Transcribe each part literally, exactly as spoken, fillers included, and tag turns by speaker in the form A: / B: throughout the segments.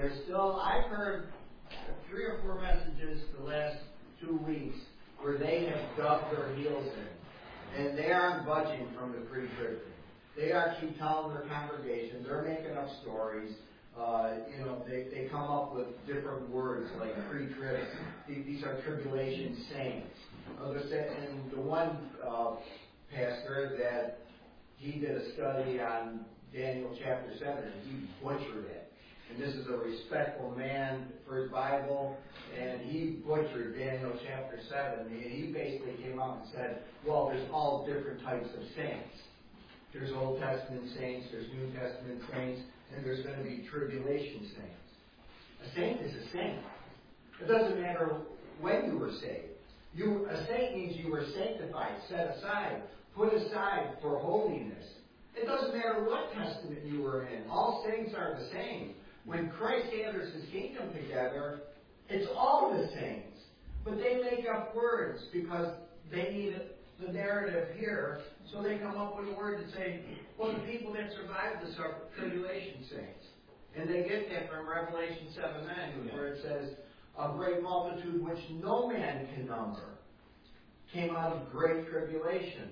A: There's still, I've heard three or four messages the last two weeks where they have dug their heels in. And they aren't budging from the pre-trib thing. They are keep telling their congregation, they're making up stories. Uh, you know, they, they come up with different words like pre-trib. These are tribulation saints. Uh, and the one uh, pastor that he did a study on Daniel chapter seven, and he butchered it. And this is a respectful man for his Bible, and he butchered Daniel chapter seven. And he basically came out and said, well, there's all different types of saints. There's Old Testament saints, there's New Testament saints, and there's going to be tribulation saints. A saint is a saint. It doesn't matter when you were saved. You, a saint means you were sanctified, set aside, put aside for holiness. It doesn't matter what testament you were in. All saints are the same. When Christ gathers his kingdom together, it's all the saints. But they make up words because they need the narrative here, so they come up with a word to say, well, the people that survived this are tribulation saints. And they get that from Revelation seven nine, where it says, a great multitude which no man can number came out of great tribulation.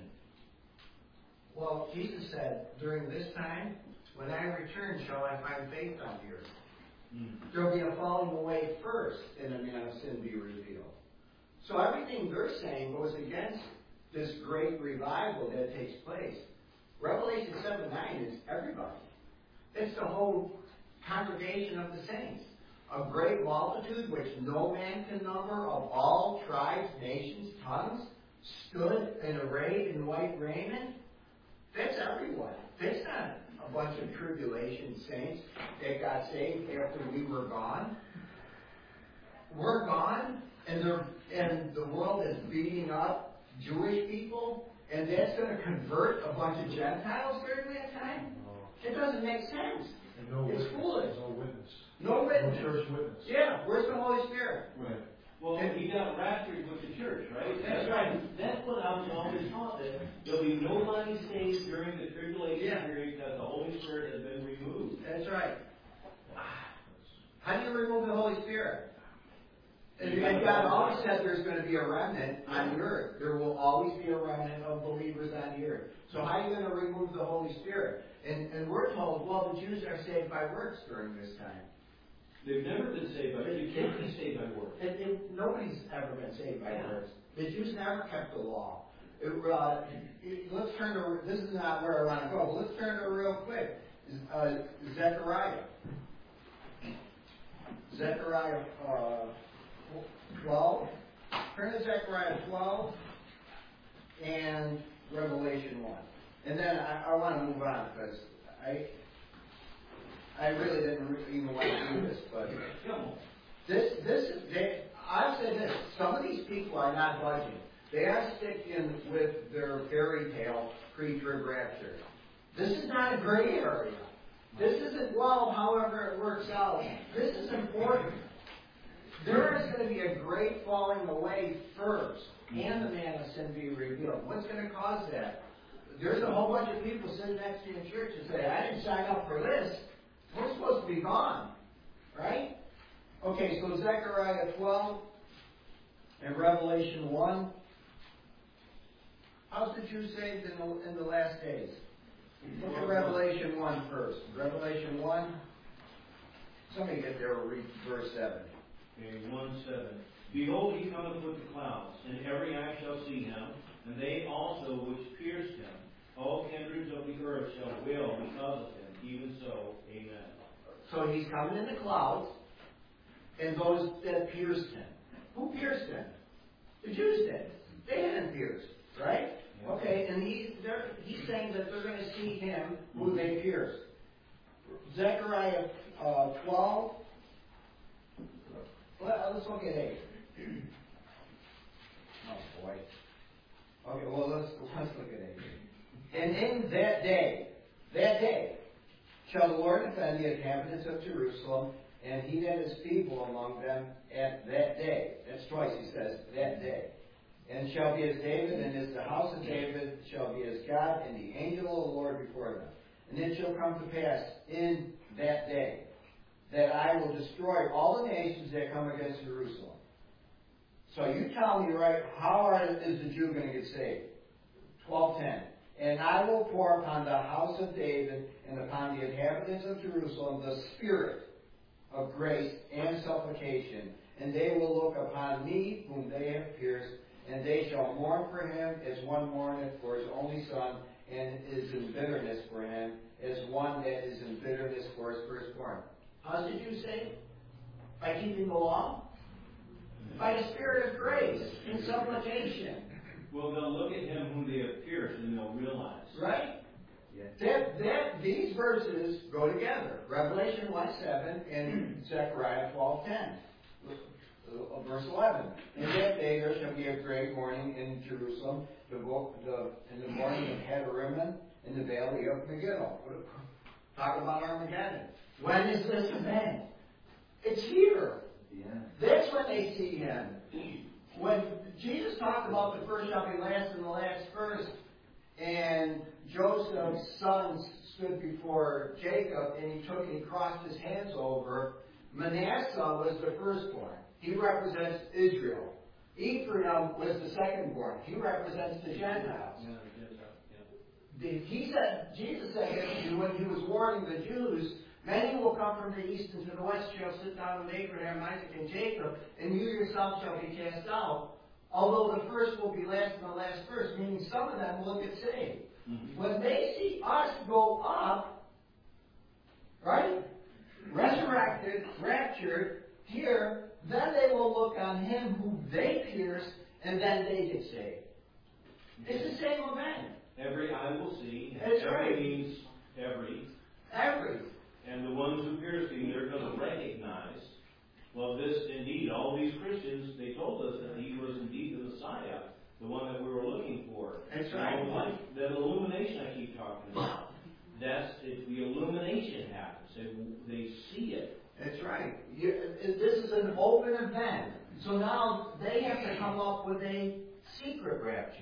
A: Well, Jesus said, during this time, when I return, shall I find faith on the earth? Mm. There will be a falling away first, and a man of sin be revealed. So everything they're saying goes against this great revival that takes place. Revelation seven nine is everybody. It's the whole congregation of the saints. A great multitude which no man can number, of all tribes, nations, tongues, stood and arrayed in white raiment. That's everyone. That's not a bunch of tribulation saints that got saved after we were gone. We're gone, and they're, and the world is beating up Jewish people, and that's going to convert a bunch of Gentiles during that time? It doesn't make sense.
B: And no
A: it's
B: witness.
A: foolish.
B: No witness.
A: No witness.
B: No church witness.
A: Yeah, where's the Holy Spirit?
C: Right. Well, and he got raptured with the church, right?
A: That's right.
C: That's what I was always taught, that there'll be nobody saved during the tribulation
A: Yeah.
C: period because the Holy Spirit has been removed.
A: That's right. How do you remove the Holy Spirit? And, and God always said there's going to be a remnant on the earth. There will always be a remnant of believers on the earth. So how are you going to remove the Holy Spirit? And, and we're told, well, the Jews are saved by works during this time.
C: They've never been saved by works. You can't be saved by works.
A: And, and nobody's ever been saved by works. The Jews never kept the law. It, uh, it, let's turn to, this is not where I want to go, but let's turn to real quick. Uh, Zechariah. Zechariah uh, twelve. Turn to Zechariah twelve and Revelation one. And then I, I want to move on because I I really didn't even want to do this, but this this is they, I've said this. Some of these people are not budging. They are sticking with their fairy tale pre-trib rapture. This is not a gray area. This isn't, well, however it works out. This is important. There is going to be a great falling away first, and the man of sin be revealed. What's going to cause that? There's a whole bunch of people sitting next to you in church and say, I didn't sign up for this. We're supposed to be gone. Right? Okay, so Zechariah twelve and Revelation one. How's the Jews saved in the, in the last days? Look at Revelation one first. Revelation one. Somebody get there, read verse seven.
C: Okay, one seven. Behold, he cometh with the clouds, and every eye shall see him, and they also which pierced him. All kindreds of the earth shall wail because of him. Even so, amen.
A: So he's coming in the clouds, and those that pierced him. Who pierced him? The Jews did. They hadn't pierced, right? Yeah. Okay, and he's, he's saying that they're going to see him who they pierced. Zechariah uh, twelve. Well, let's look at eight. Oh boy. Okay, well let's let's look at eight. And in that day, that day, shall the Lord defend the inhabitants of Jerusalem, and he that is feeble among them at that day. That's twice he says, that day. And shall be as David, and as the house of David shall be as God, and the angel of the Lord before them. And it shall come to pass in that day that I will destroy all the nations that come against Jerusalem. So you tell me, right, how are, is the Jew going to get saved? twelve ten. And I will pour upon the house of David and upon the inhabitants of Jerusalem the spirit of grace and supplication. And they will look upon me whom they have pierced, and they shall mourn for him as one mourneth for his only son, and is in bitterness for him, as one that is in bitterness for his firstborn. How did you say? By keeping the law? By the spirit of grace and supplication.
C: Well, they'll look at him whom they have pierced, and they'll realize.
A: Right? Yeah. That, that, these verses go together. Revelation one seven and Zechariah twelve ten. Verse eleven. In that day there shall be a great mourning in Jerusalem, the, the, in the morning of Hadarimmon, in the valley of Megiddo. Talk about Armageddon. When is this event? It's here. Yeah. That's when they see him. When Jesus talked about the first shall be last and the last first, and Joseph's sons stood before Jacob, and he took and he crossed his hands over, Manasseh was the firstborn. He represents Israel. Ephraim was the secondborn. He represents the Gentiles. The, he said, Jesus said that when he was warning the Jews, many will come from the east and to the west, shall sit down with Abraham, Isaac, and Jacob, and you yourself shall be cast out. Although the first will be last and the last first, meaning some of them will get saved. Mm-hmm. When they see us go up, right, resurrected, raptured, here, then they will look on him who they pierced, and then they get saved. It's the same event.
C: Every eye will see.
A: That's
C: every
A: right.
C: means every.
A: Every.
C: And the ones who pierced him, they're going to recognize, well, this indeed, all these Christians, they told us that he was indeed the Messiah, the one that we were looking for.
A: That's right.
C: Now, that illumination I keep talking about, that's if the illumination happens. They, they see it.
A: That's right. You, this is an open event. So now they have to come up with a secret rapture.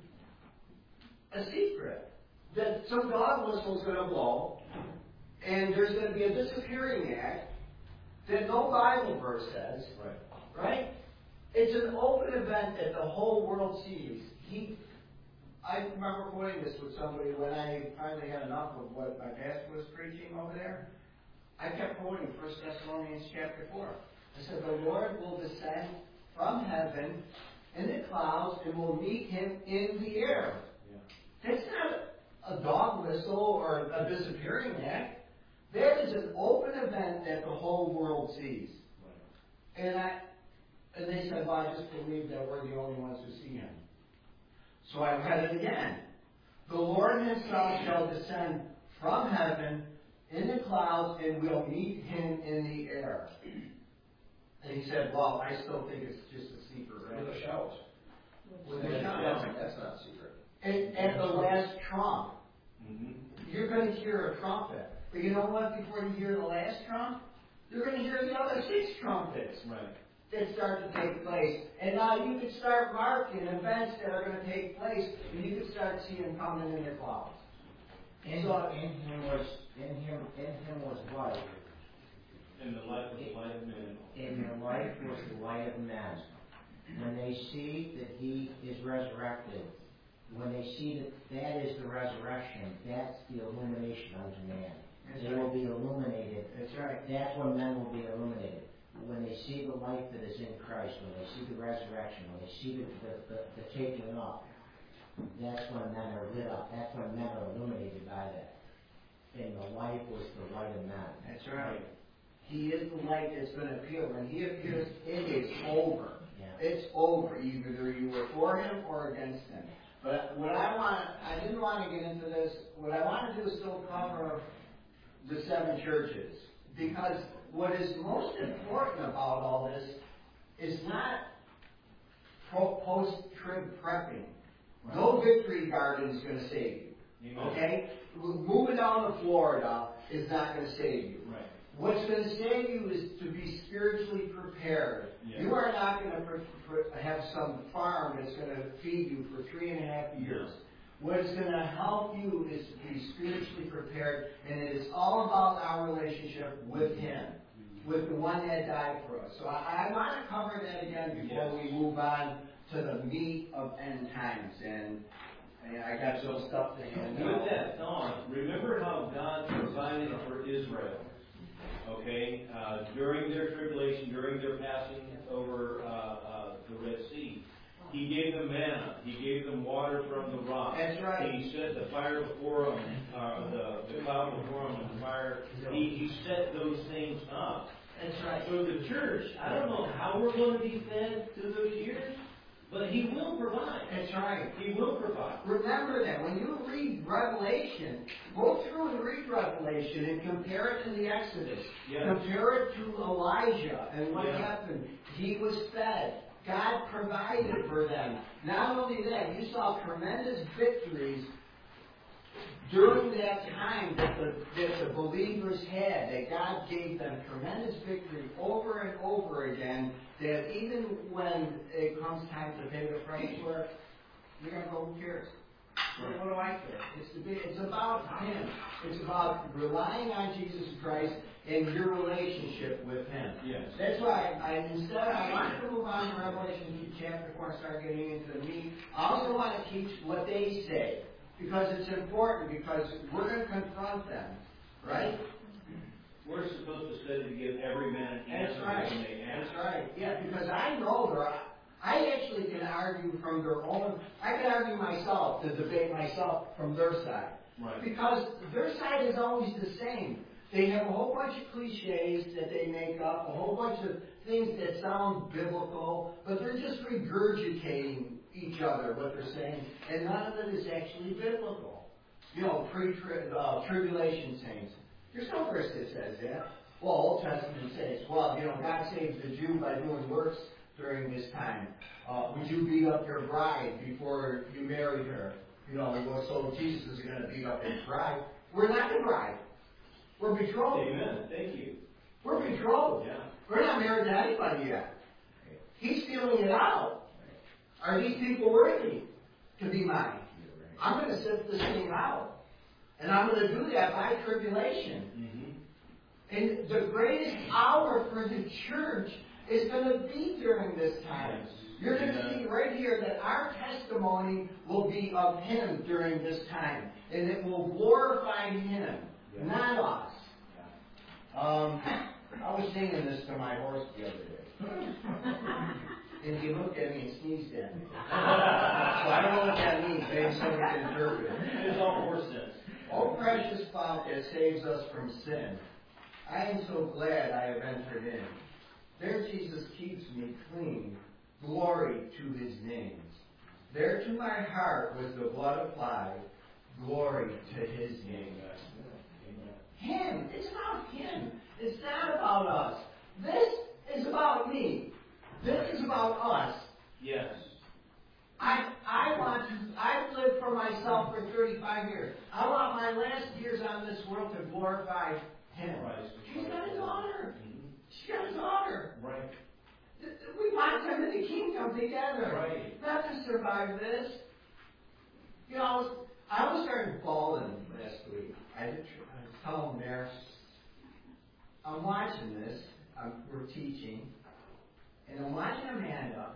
A: A secret. That some dog whistle is going to blow, and there's going to be a disappearing act that no Bible verse says.
C: Right.
A: Right? It's an open event that the whole world sees. He, I remember quoting this with somebody when I finally had enough of what my pastor was preaching over there. I kept quoting First Thessalonians chapter four. I said, the Lord will descend from heaven in the clouds and will meet him in the air. Yeah. That's not a dog whistle or a disappearing act. That is an open event that the whole world sees. Right. And I, and they said, well, I just believe that we're the only ones who see him. So I read it again. The Lord himself shall descend from heaven in the clouds, and we'll meet him in the air. And he said, well, I still think it's just a secret. Right?
B: With a shout.
A: With a shout.
B: That's not secret.
A: And at the last trump,
C: mm-hmm.
A: you're going to hear a trumpet. But you know what? Before you hear the last trump, you're going to hear the other six trumpets.
C: Right.
A: That start to take place. And now you can start marking events that are going to take place, and you can start seeing coming in the clouds.
D: In,
A: so,
D: in him was in him in him was life.
C: And the light was the light of men.
D: In the life was the light of men. When they see that he is resurrected, when they see that that is the resurrection, that's the illumination unto man.
A: That's
D: they
A: right.
D: will be illuminated.
A: That's right.
D: That's when men will be illuminated. When they see the life that is in Christ, when they see the resurrection, when they see the, the, the, the taking up, that's when men are lit up. That's when men are illuminated by that. And the light was the light of men.
A: That's right. He is the light that's going to appear. When he appears, it is over.
D: Yeah.
A: It's over. Either you were for him or against him. But what I want, I didn't want to get into this. What I want to do is still cover the seven churches. Because what is most important about all this is not post-trib prepping. Right. No victory garden is going to save you. Amen. Okay? Moving down to Florida is not going to save you.
C: Right.
A: What's going to save you is to be spiritually prepared. Yeah. You are not going to pre- pre- have some farm that's going to feed you for three and a half years. What's going to help you is to be spiritually prepared, and it is all about our relationship with Him. with the one that died for us. So I, I want to cover that again before
C: Yes.
A: we move on to the meat of end times. And, and I got some stuff to hand out.
C: With that thought, remember how God provided for Israel, okay, uh, during their tribulation, during their passing over uh, uh, the Red Sea. He gave them manna. He gave them water from the rock.
A: That's right.
C: He set the fire before them, uh, the, the cloud before them, and the fire. He, he set those things up.
A: That's right.
C: So the church, I don't know how we're going to be fed through those years, but He will provide.
A: That's right.
C: He will provide.
A: Remember that when you read Revelation, go through and read Revelation and compare it to the Exodus.
C: Yes.
A: Compare it to Elijah and what
C: Yeah.
A: happened. He was fed. God provided for them. Not only that, you saw tremendous victories during that time that the, that the believers had, that God gave them tremendous victory over and over again, that even when it comes time to pay the price for it, you're going to go, who cares? What, what do I care? It's, the, it's about Him. It's about relying on Jesus Christ and your relationship with Him.
C: Yes.
A: That's why I, instead I want to move on to Revelation chapter four and start getting into the meat. I also want to teach what they say, because it's important, because we're going to confront them, right?
C: We're supposed to study to give every man an answer
A: That's right.
C: when they ask.
A: That's right. Yeah, because I know they're. I actually can argue from their own. I can argue myself to debate myself from their side.
C: Right.
A: Because their side is always the same. They have a whole bunch of cliches that they make up, a whole bunch of things that sound biblical, but they're just regurgitating each other, what they're saying, and none of it is actually biblical. You know, pre-tribulation saints. There's no verse that says that. Well, Old Testament says, well, you know, God saves the Jew by doing works during this time. Uh, would you beat up your bride before you married her? You know, well, so Jesus is going to beat up his bride. We're not the bride. We're betrothed.
C: Amen. Thank you.
A: We're betrothed.
C: Yeah.
A: We're not married to anybody yet. He's feeling it out. Are these people worthy to be mine? I'm going to sift this thing out. And I'm going to do that by tribulation.
C: Mm-hmm.
A: And the greatest hour for the church is going to be during this time. You're going to see right here that our testimony will be of Him during this time. And it will glorify Him, not us. Um, I was singing this to my horse the other day. And he looked at me and sneezed at me. So I don't know what that means. Maybe someone can interpret it.
C: It's all horse sense.
A: O precious fount that saves us from sin, I am so glad I have entered in. There Jesus keeps me clean. Glory to His name. There to my heart was the blood applied. Glory to His name. Him. It's about Him. It's not about us. This is about me. This is about us.
C: Yes.
A: I I want to. I've lived for myself for thirty-five years. I want my last years on this world to glorify Him.
C: Right.
A: She's got a daughter.
C: Mm-hmm.
A: She's got a daughter.
C: Right.
A: We want them in the kingdom together.
C: Right.
A: Not to survive this. You know, I was, I was started bawling last week. I did. I was telling there. I'm watching this. I'm, we're teaching, and I'm watching Amanda.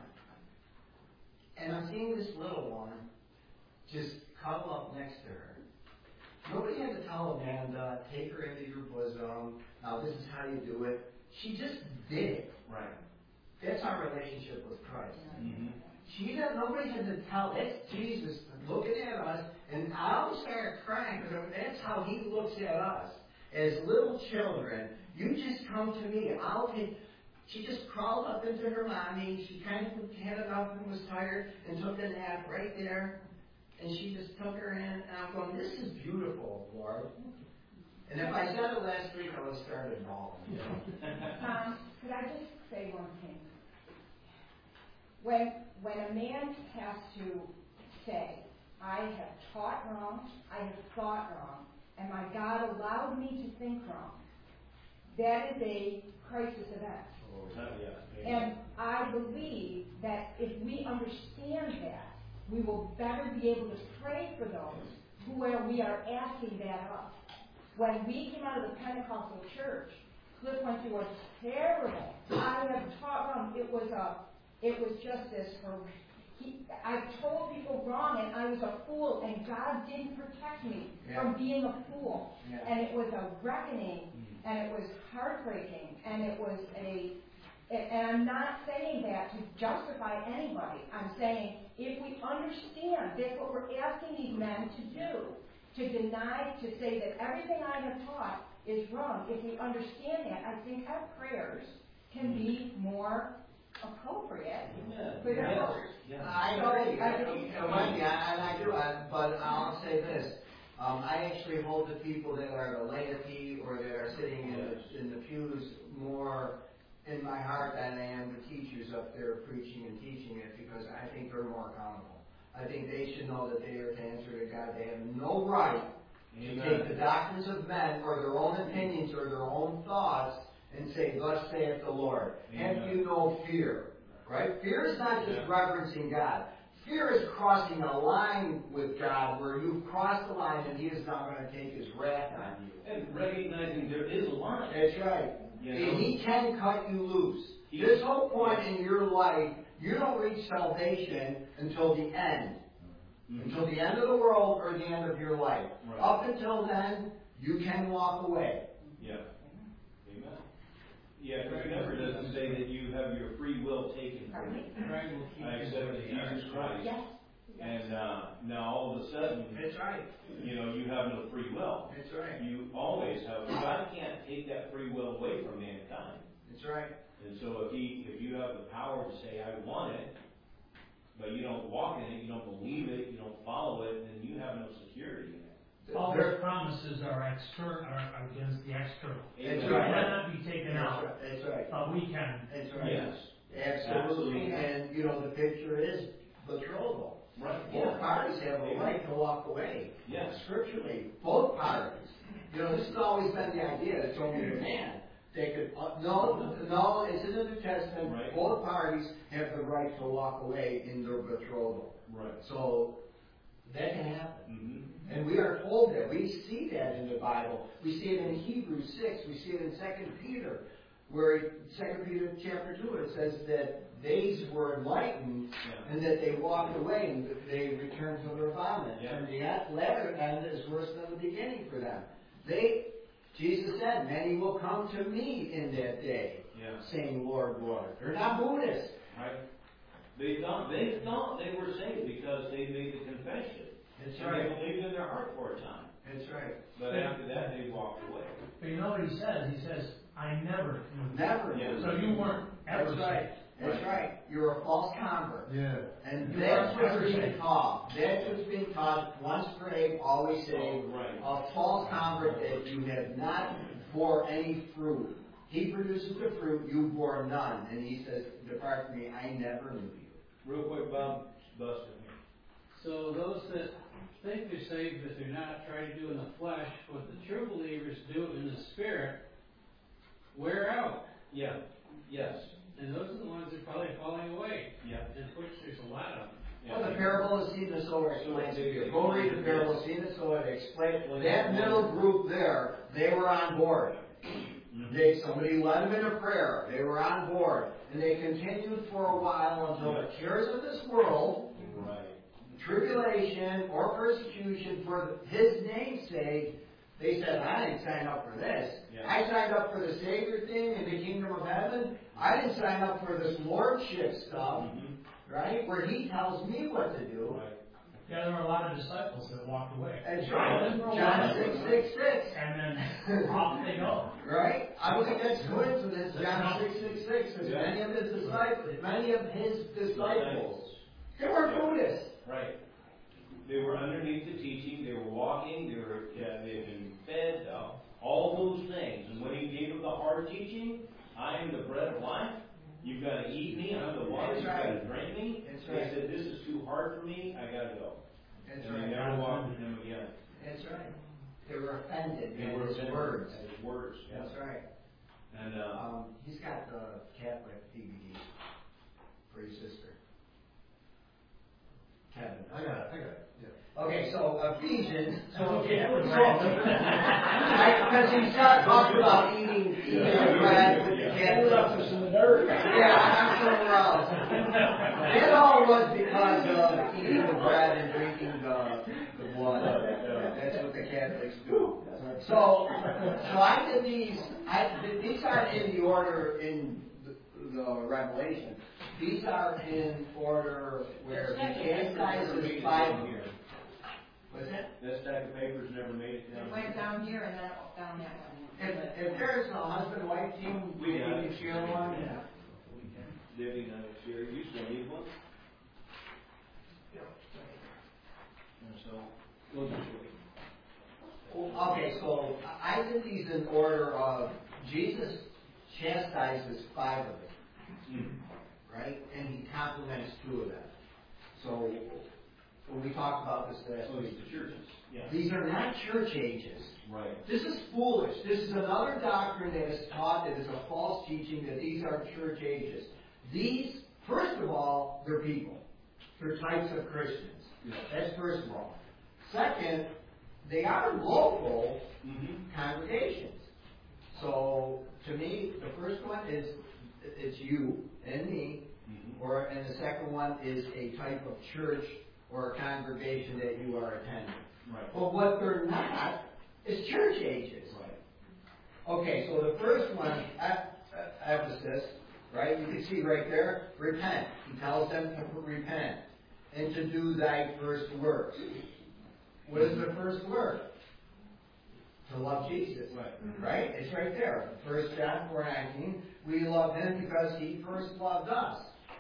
A: And I'm seeing this little one just cuddle up next to her. Nobody had to tell Amanda, take her into your bosom. Now this is how you do it. She just did it.
C: Right.
A: That's our relationship with Christ.
C: Mm-hmm.
A: She didn't, nobody had to tell. That's Jesus looking at us. And I always started crying because that's how He looks at us. As little children, you just come to me. I'll take... She just crawled up into her mommy. She kind of had enough and was tired and took a nap right there. And she just took her in. And I'm going, this is beautiful, Lord. And if I said it last week, I would have started bawling. You know?
B: Tom, could I just say one thing? When, when a man has to say, I have taught wrong, I have thought wrong, and my God allowed me to think wrong, that is a crisis event. And I believe that if we understand that, we will better be able to pray for those who are, we are asking that of. When we came out of the Pentecostal church, Cliff went through a terrible, I have taught wrong, it was a, it was just this, he, I told people wrong and I was a fool and God didn't protect me
A: Yeah.
B: from being a fool.
A: Yeah.
B: And it was a reckoning and it was heartbreaking and it was a, and I'm not saying that to justify anybody. I'm saying if we understand, that's what we're asking these men to do, to deny, to say that everything I have taught is wrong. If we understand that, I think our prayers can be more appropriate for their voters.
A: I
B: So,
A: agree,
B: I
A: I,
B: think-
A: I, Wendy, I, and I do, I, but I'll say this. Um, I actually hold the people that are the laity or that are sitting in the, in the pews more in my heart than I am the teachers up there preaching and teaching it, because I think they're more accountable. I think they should know that they are to answer to God. They have no right
C: Amen.
A: to take the doctrines of men or their own opinions or their own thoughts and say, "Thus saith the Lord."
C: Amen.
A: Have you no fear? Right? Fear is not just
C: Yeah.
A: reverencing God. Fear is crossing a line with God where you've crossed the line and He is now going to take His wrath on you.
C: And recognizing there is a line.
A: That's right.
C: You know?
A: And He can cut you loose.
C: He-
A: This whole point in your life, you don't reach salvation until the end.
C: Mhm.
A: Until the end of the world or the end of your life.
C: Right.
A: Up until then, you can walk away.
C: Yeah. Amen. Yeah, because remember, it doesn't say that you have your free will taken from
B: Pardon
C: you.
B: me?
C: I accepted Jesus Christ.
B: Yes.
C: And uh, now all of a sudden,
A: That's right.
C: you know, you have no free will.
A: That's right.
C: You always have. God can't take that free will away from mankind.
A: That's right.
C: And so if he, if you have the power to say, "I want it," but you don't walk in it, you don't believe it, you don't follow it, then you have no security in it.
E: All
A: There-
E: those promises are external, are against the external.
A: That's
E: They
A: right.
E: cannot be taken
A: That's
E: out,
A: right. That's right.
E: but we can.
A: That's right.
C: Yes.
A: Absolutely.
C: Absolutely.
A: And, you know, the picture is betrothal.
C: Right.
A: Both parties have a right to walk away.
C: Yes.
A: Scripturally, both parties. You know, this has always been the idea. It's only the man. They could, uh, no, no, it's in the New Testament.
C: Right.
A: Both parties have the right to walk away in their betrothal.
C: Right.
A: So, that can happen.
C: Mm-hmm.
A: And we are told that. We see that in the Bible. We see it in Hebrews six. We see it in Second Peter, where Second Peter chapter two, it says that they were enlightened
C: Yeah.
A: and that they walked away and they returned to their vomit.
C: Yeah.
A: And the latter end is worse than the beginning for them. They, Jesus said, "Many will come to me in that day,
C: Yeah.
A: saying, Lord, Lord." They're not Buddhists.
C: Right. They thought they thought they were saved because they made the confession.
A: That's
C: and
A: right.
C: they believed in their heart for a time.
A: That's right.
C: But after that, they walked away.
E: But you know what he says? He says, "I never knew you."
A: Never.
C: Yeah.
E: So you weren't ever
A: That's right.
E: saved.
A: That's right. You're a false convert.
E: Yeah.
A: And
E: You
A: that's
E: weren't
A: what's
E: ever
A: being
E: saved.
A: taught. That's what's being taught. Once saved, always saved.
C: Oh, right.
A: A false convert that you have not bore any fruit. He produces the fruit, you bore none. And he says, "Depart from me, I never knew you."
C: Real quick, Bob, Buster.
F: So those that think they're saved but they're not, try to do in the flesh what the true believers do in the spirit, wear out.
C: Yeah. Yes.
F: And those are the ones that are probably falling away.
C: Yeah.
F: And which there's a lot of them.
C: Yeah.
A: Well, the parable of the seed and the sower explains it here. Go read the parable of the seed and the sower. It explains. That middle group there, they were on board.
C: Mhm.
A: They, somebody led them in a prayer. They were on board. And they continued for a while until the cares of this world,
C: Right.
A: tribulation or persecution for His name's sake, they said, "I didn't sign up for this.
C: Yeah.
A: I signed up for the Savior thing in the kingdom of heaven. I didn't sign up for this lordship stuff,
C: Mhm.
A: right, where He tells me what to do."
C: Right.
E: Yeah, there were a lot of disciples that walked away.
A: That's right. John six six six.
E: And then off they go.
A: Right? I don't think that's coincidence. John six six six says
C: Yeah.
A: many of his disciples, many of his disciples, they were
C: Yeah.
A: Buddhists.
C: Right. They were underneath the teaching. They were walking. They were. Yeah, they had been fed. Uh, all those things. And when He gave them the hard teaching, "I am the bread of life. You've got to eat me. I'm the water. You've
A: That's
C: got
A: right.
C: to drink me."
A: That's
C: They
A: right.
C: said, "This is too hard for me. I got to go."
A: That's
C: and they
A: right.
C: never walked with Him again.
A: That's right. They were offended
C: They
A: at
C: were
A: his
C: offended
A: words.
C: at His words. Yeah.
A: That's right.
C: And uh,
A: Um, he's got the Catholic D V D for your sister. Kevin. I got it. I got it. Yeah. Okay, so Ephesians. So
E: Okay, that was
A: Because he talks about eating eating the bread with the
E: You left
A: Catholics.
E: us in the dirt.
A: Yeah, I'm somewhere else. It all was because of eating the bread and drinking the, the blood. That's what the Catholics do. So, so I did these, I, these aren't in the order in the, the Revelation. These are in order where he chastises five. What's that?
C: That stack of papers never made it down.
B: It went down here and then down that one.
A: If, if there's a husband-wife team,
C: We got
A: you
C: it.
A: can share one.
C: Yeah. Debbie and I share. You still need one? And so, we'll just wait.
A: Okay, so I did these in order of Jesus chastises five of them, right? And he compliments two of them. So we talked about this last
C: So
A: week.
C: it's the churches. Yeah.
A: These are not church ages.
C: Right.
A: This is foolish. This is another doctrine that is taught that is a false teaching that these are church ages. These, first of all, they're people. They're types of Christians.
C: Yeah.
A: That's first of all. Second, they are local
C: Mm-hmm.
A: congregations. So, to me, the first one is it's you and me,
C: Mm-hmm.
A: or and the second one is a type of church or a congregation that you are attending.
C: Right.
A: But what they're not is church ages.
C: Right.
A: Okay, so the first one, Ep- Ephesus, right? You can see right there, repent. He tells them to repent and to do thy first works. What is the first work? To love Jesus.
C: Right.
A: Right? It's right there. First John four nineteen. We love him because he first loved us.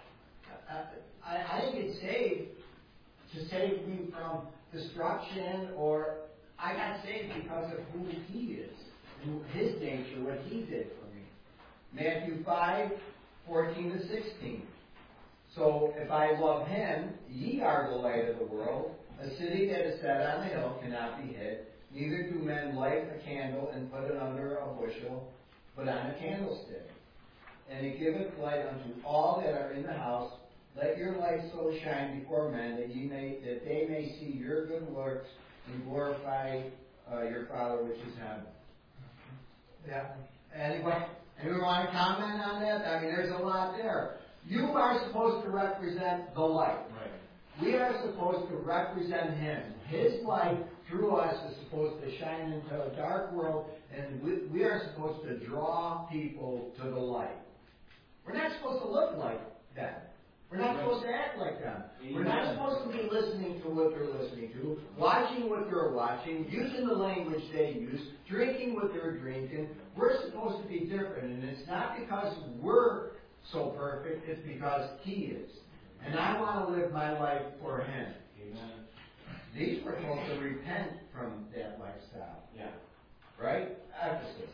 A: I, I think it's safe to save me from destruction, or I got saved because of who he is and his nature, what he did for me. Matthew five, fourteen to sixteen. So if I love him, ye are the light of the world. A city that is set on a hill cannot be hid. Neither do men light a candle and put it under a bushel, but on a candlestick. And it giveth light unto all that are in the house. Let your light so shine before men that ye may that they may see your good works and glorify uh, your Father which is in heaven. Yeah. Anyone? Anyone want to comment on that? I mean, there's a lot there. You are supposed to represent the light.
C: Right.
A: We are supposed to represent him. His light through us is supposed to shine into a dark world, and we, we are supposed to draw people to the light. We're not supposed to look like them. We're not
C: Right.
A: supposed to act like them. We're not
C: Amen.
A: supposed to be listening to what they're listening to, watching what they're watching, using the language they use, drinking what they're drinking. We're supposed to be different, and it's not because we're so perfect, it's because he is. And I want to live my life for him.
C: Amen.
A: These were supposed to repent from that lifestyle.
C: Yeah.
A: Right? Ephesus.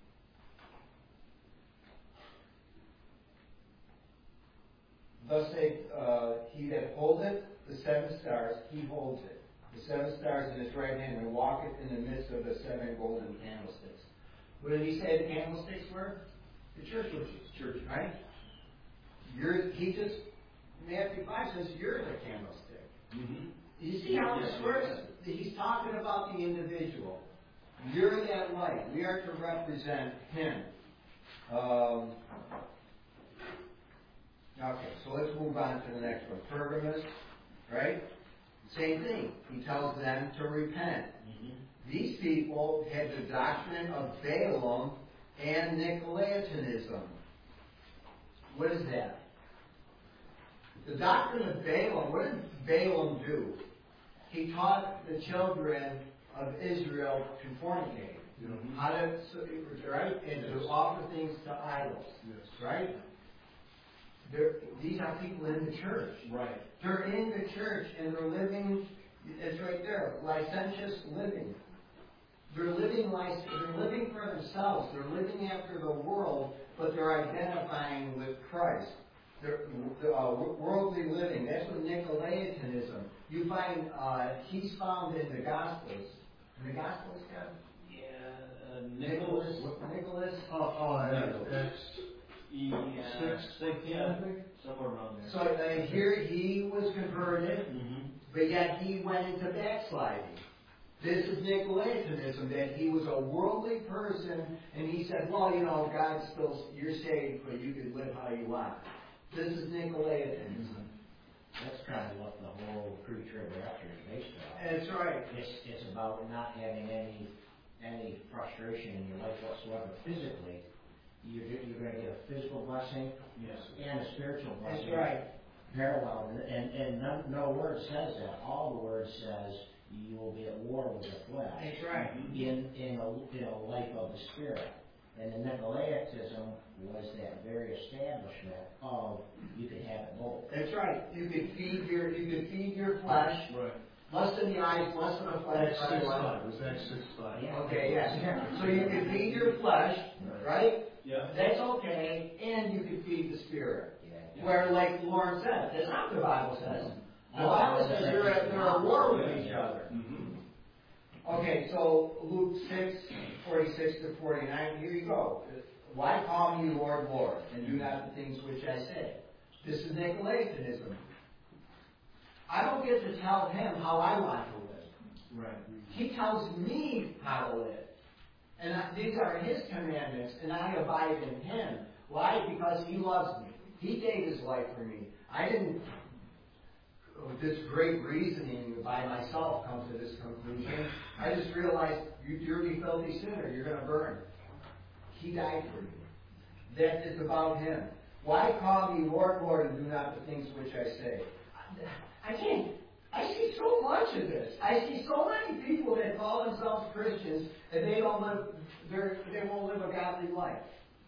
A: Thus say, uh, he that holdeth the seven stars, he holds it. The seven stars in his right hand, and walketh in the midst of the seven golden candlesticks. What did he say the candlesticks were? The churches. Church, right? You're, he just, Matthew five says, you're the candlestick.
C: Mm-hmm.
A: You see how this works? He's talking about the individual. You're that light. We are to represent him. Um, okay, so let's move on to the next one. Pergamus, right? Same thing. He tells them to repent.
C: Mm-hmm.
A: These people had the doctrine of Balaam and Nicolaitanism. What is that? The doctrine of Balaam, what did Balaam do? He taught the children of Israel to fornicate.
C: Mm-hmm.
A: How to, right? And to offer things to idols.
C: Yes.
A: Right? They're, these are people in the church.
C: Right.
A: They're in the church and they're living, it's right there, licentious living. They're living lic- they're living for themselves. They're living after the world, but they're identifying with Christ. They're, uh, worldly living. That's what Nicolaitanism. You find uh, he's found in the Gospels. In the Gospels, God?
C: Yeah. Uh,
A: Nicholas.
C: Nicholas.
A: Nicholas.
E: Oh, oh,
C: Nicholas.
E: that's,
C: Yeah.
E: Six,
C: Six. Yeah.
E: I think.
C: Somewhere around there.
A: So uh, here he was converted,
C: Mm-hmm.
A: but yet he went into backsliding. This is Nicolaitanism, that he was a worldly person, and he said, well, you know, God still, you're saved, but you can live how you want. This is Nicolaitanism.
D: That's kind of what the whole pre-trib rapture is based on.
A: That's right.
D: It's, it's about not having any, any frustration in your life whatsoever physically. You're, you're going to get a physical blessing
C: Yes.
D: and a spiritual blessing.
A: That's right.
D: Parallel, and, and, and no, no word says that. All the word says you will be at war with the flesh.
A: That's right.
D: In, in, a, in a life of the Spirit. And the Nicolaitism was that very establishment of you could have it both.
A: That's right. You could feed your, you could feed your flesh.
C: Right.
A: Lust in the eyes, lust in the flesh.
G: Acts six five, it was Acts six five.
D: Yeah.
A: Okay, yes. So you can feed your flesh, right?
C: Yeah.
A: That's okay, and you can feed the spirit.
D: Yeah.
A: Where, like Lauren said, that's not what the Bible says. The Bible says they're at, they're at war with each other.
C: Mm-hmm.
A: Okay, so Luke six, forty-six to forty-nine, here you go. Why call me Lord, Lord, and do not the things which I say? This is Nicolaitanism. I don't get to tell him how I want to live.
C: Right.
A: He tells me how to live. And I, these are his commandments, and I abide in him. Why? Because he loves me. He gave his life for me. I didn't, with this great reasoning by myself, come to this conclusion. I just realized, you dirty, filthy sinner, you're going to burn. He died for you. That is about him. Why call me Lord, Lord, and do not the things which I say? I can't. I see so much of this. I see so many people that call themselves Christians and they don't live. They won't live a godly life.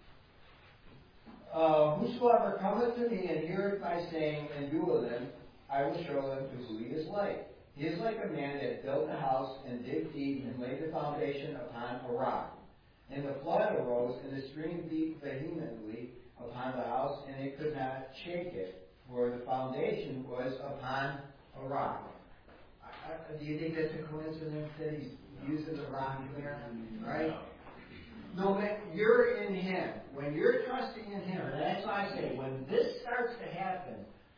A: Uh, whosoever cometh to me and heareth my saying and doeth them, I will show them to who he is like. He is like a man that built a house and digged deep and laid the foundation upon a rock. And the flood arose, and the stream beat vehemently upon the house, and it could not shake it, for the foundation was upon a rock. I, I, do you think that's a coincidence that he's using the rock there? Right? No, man, you're in him. When you're trusting in him, and that's why I say, when this starts to happen,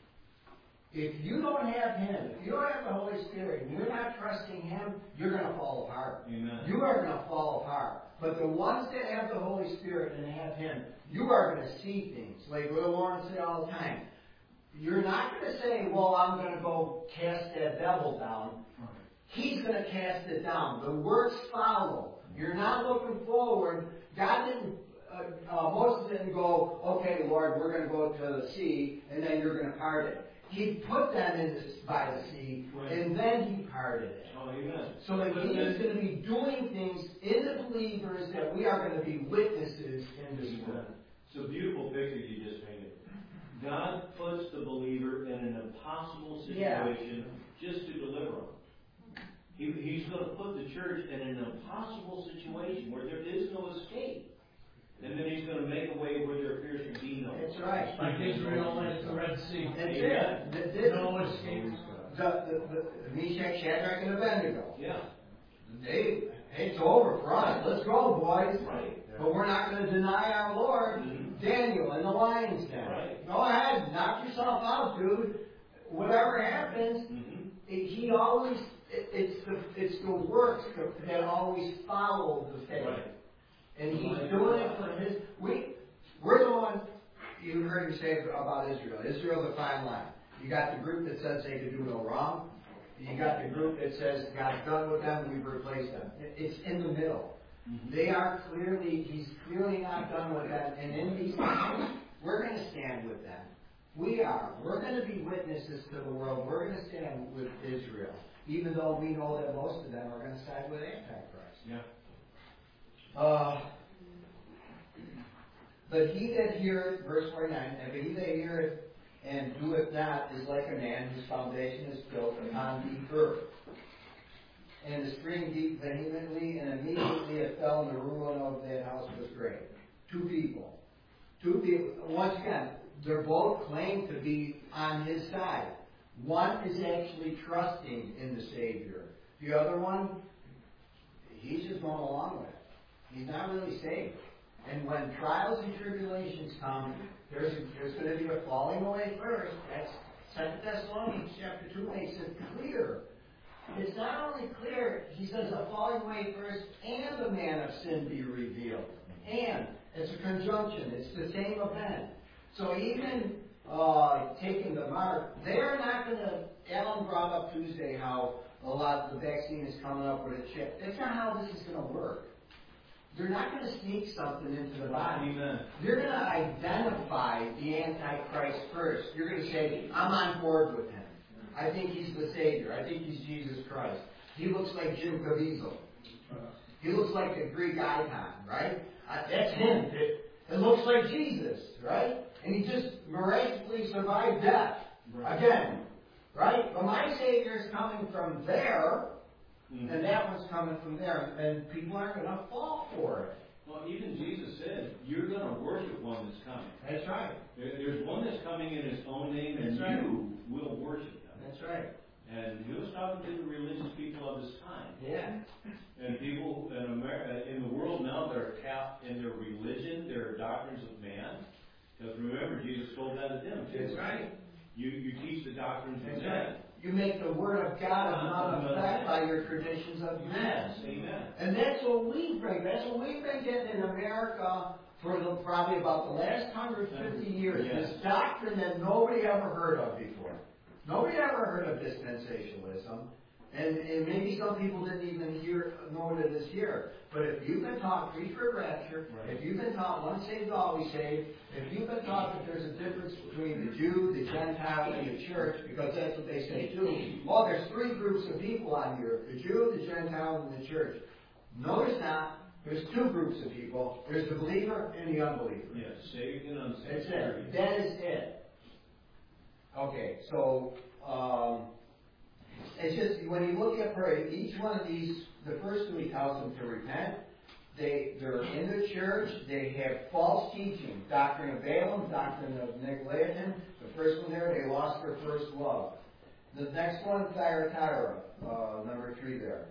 A: if you don't have him, if you don't have the Holy Spirit, and you're not trusting him, you're going to fall apart.
C: Amen.
A: You are going to fall apart. But the ones that have the Holy Spirit and have him, you are going to see things. Like Will Lauren say all the time. You're not going to say, well, I'm going to go cast that devil down. He's going to cast it down. The works follow. You're not looking forward. God didn't, uh, uh, Moses didn't go, okay, Lord, we're going to go to the sea, and then you're going to part it. He put them in the, by the sea,
C: Right.
A: and then he parted it.
C: Oh, amen.
A: So that he is going to be doing things in the believers that we are going to be witnesses in this world.
C: It's a beautiful picture you just painted. God puts the believer in an impossible situation
A: Yeah.
C: just to deliver them. He, he's going to put the church in an impossible situation where there is no escape. And then he's going to make a way where there appears to be no.
A: That's right.
E: Like Israel at the Red Sea.
A: That's it. The- this-
E: No escape.
A: The, the, the Meshach, Shadrach, and Abednego.
C: Yeah.
A: They, it's over for us. Let's go, boys.
C: Right.
A: But we're not going to deny our Lord.
C: Mhm.
A: Daniel in the lion's den.
C: Right.
A: Go ahead, knock yourself out, dude. Whatever happens,
C: Mm-hmm.
A: it, he always, it, it's the it's the works that always follow the faith.
C: Right.
A: And he's doing it for his. We, we're the ones. You heard me say about Israel. Israel's a fine line. You got the group that says they could do no wrong. You got the group that says God's done with them. We've replaced them. It, it's in the middle.
C: Mm-hmm.
A: They are clearly. He's clearly not done with them. And in these times, we're going to stand with them. We are. We're going to be witnesses to the world. We're going to stand with Israel, even though we know that most of them are going to side with Antichrist.
C: Yeah.
A: Uh, but he that heareth, verse forty-nine, and he that heareth and doeth not is like a man whose foundation is built upon deep earth. And the spring beat vehemently, and immediately it fell, and the ruin of that house was great. Two people. Two people. Once again, they're both claim to be on his side. One is actually trusting in the Savior. The other one, he's just going along with it. He's not really saved. And when trials and tribulations come, there's, there's going to be a falling away first. That's Second Thessalonians chapter two makes it clear. it's not only clear, he says a falling away first and the man of sin be revealed. And it's a conjunction, it's the same event. So even uh, taking the mark, they're not going to, Alan brought up Tuesday how a lot of the vaccine is coming up with a chip. That's not how this is going to work. They're not going to sneak something into the body.
C: Amen.
A: You're going to identify the Antichrist first. You're going to say, I'm on board with him. I think he's the Savior. I think he's Jesus Christ. He looks like Jim Caviezel. He looks like a Greek icon, right? Uh, that's him. It, it looks like Jesus, right? And he just miraculously survived death. Right. Again, right? But my Savior is coming from there, mm-hmm. and that one's coming from there, and people aren't going to fall for it.
C: Well, even Jesus said, you're going to worship one that's coming.
A: That's right.
C: There, there's one that's coming in his own name, and
A: that's right.
C: you will worship him.
A: That's right.
C: And he was talking to the religious people of his time.
A: Yeah.
C: And people in America, in the world now, that are capped in their religion, their doctrines of man. Because remember, Jesus told that to them too.
A: That's right.
C: You you teach the doctrines of
A: That's
C: men.
A: right. You make the word of God of none effect by your traditions of men.
C: Amen.
A: And that's what we bring. That's what we've been getting in America for the, probably about the last one hundred fifty years.
C: Yes.
A: This doctrine that nobody ever heard of before. Nobody ever heard of dispensationalism. And, and maybe some people didn't even hear know what it is here. But if you've been taught pre-trib rapture, right. If you've been taught once saved, always saved, if you've been taught that there's a difference between the Jew, the Gentile, and the church, because that's what they say too. Well, there's three groups of people on here: the Jew, the Gentile, and the church. No, there's not. There's two groups of people. There's the believer and the unbeliever.
C: Yes, saved and unsaved.
A: That's it. That is it. Okay, so um, it's just when you look at prayer, each one of these, the first two he tells them to repent. They they're in the church. They have false teaching, doctrine of Balaam, doctrine of Nicolaitans. The first one there, they lost their first love. The next one, Thyatira, uh, number three there.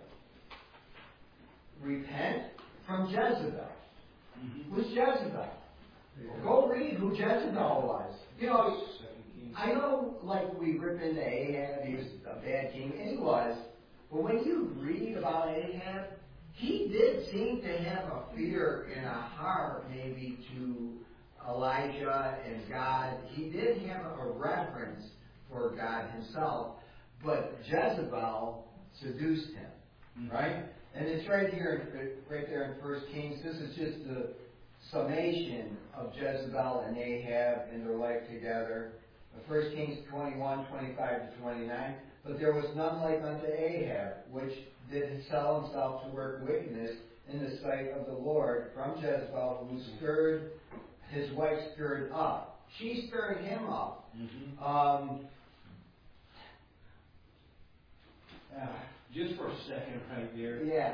A: Repent from Jezebel. Mm-hmm. Who's Jezebel? Yeah. Go read who Jezebel was. You know, I know, like, we rip into Ahab, he was a bad king, and he was. But when you read about Ahab, he did seem to have a fear in a heart, maybe, to Elijah and God. He did have a reverence for God himself, but Jezebel seduced him, mm-hmm. right? And it's right here, right there in First Kings. This is just the summation of Jezebel and Ahab and their life together. First Kings twenty-one, twenty-five to twenty-nine. But there was none like unto Ahab, which did sell himself to work wickedness in the sight of the Lord from Jezebel, who stirred, his wife stirred up. She stirred him up. Mm-hmm. Um, uh,
C: Just for a second right there.
A: Yeah.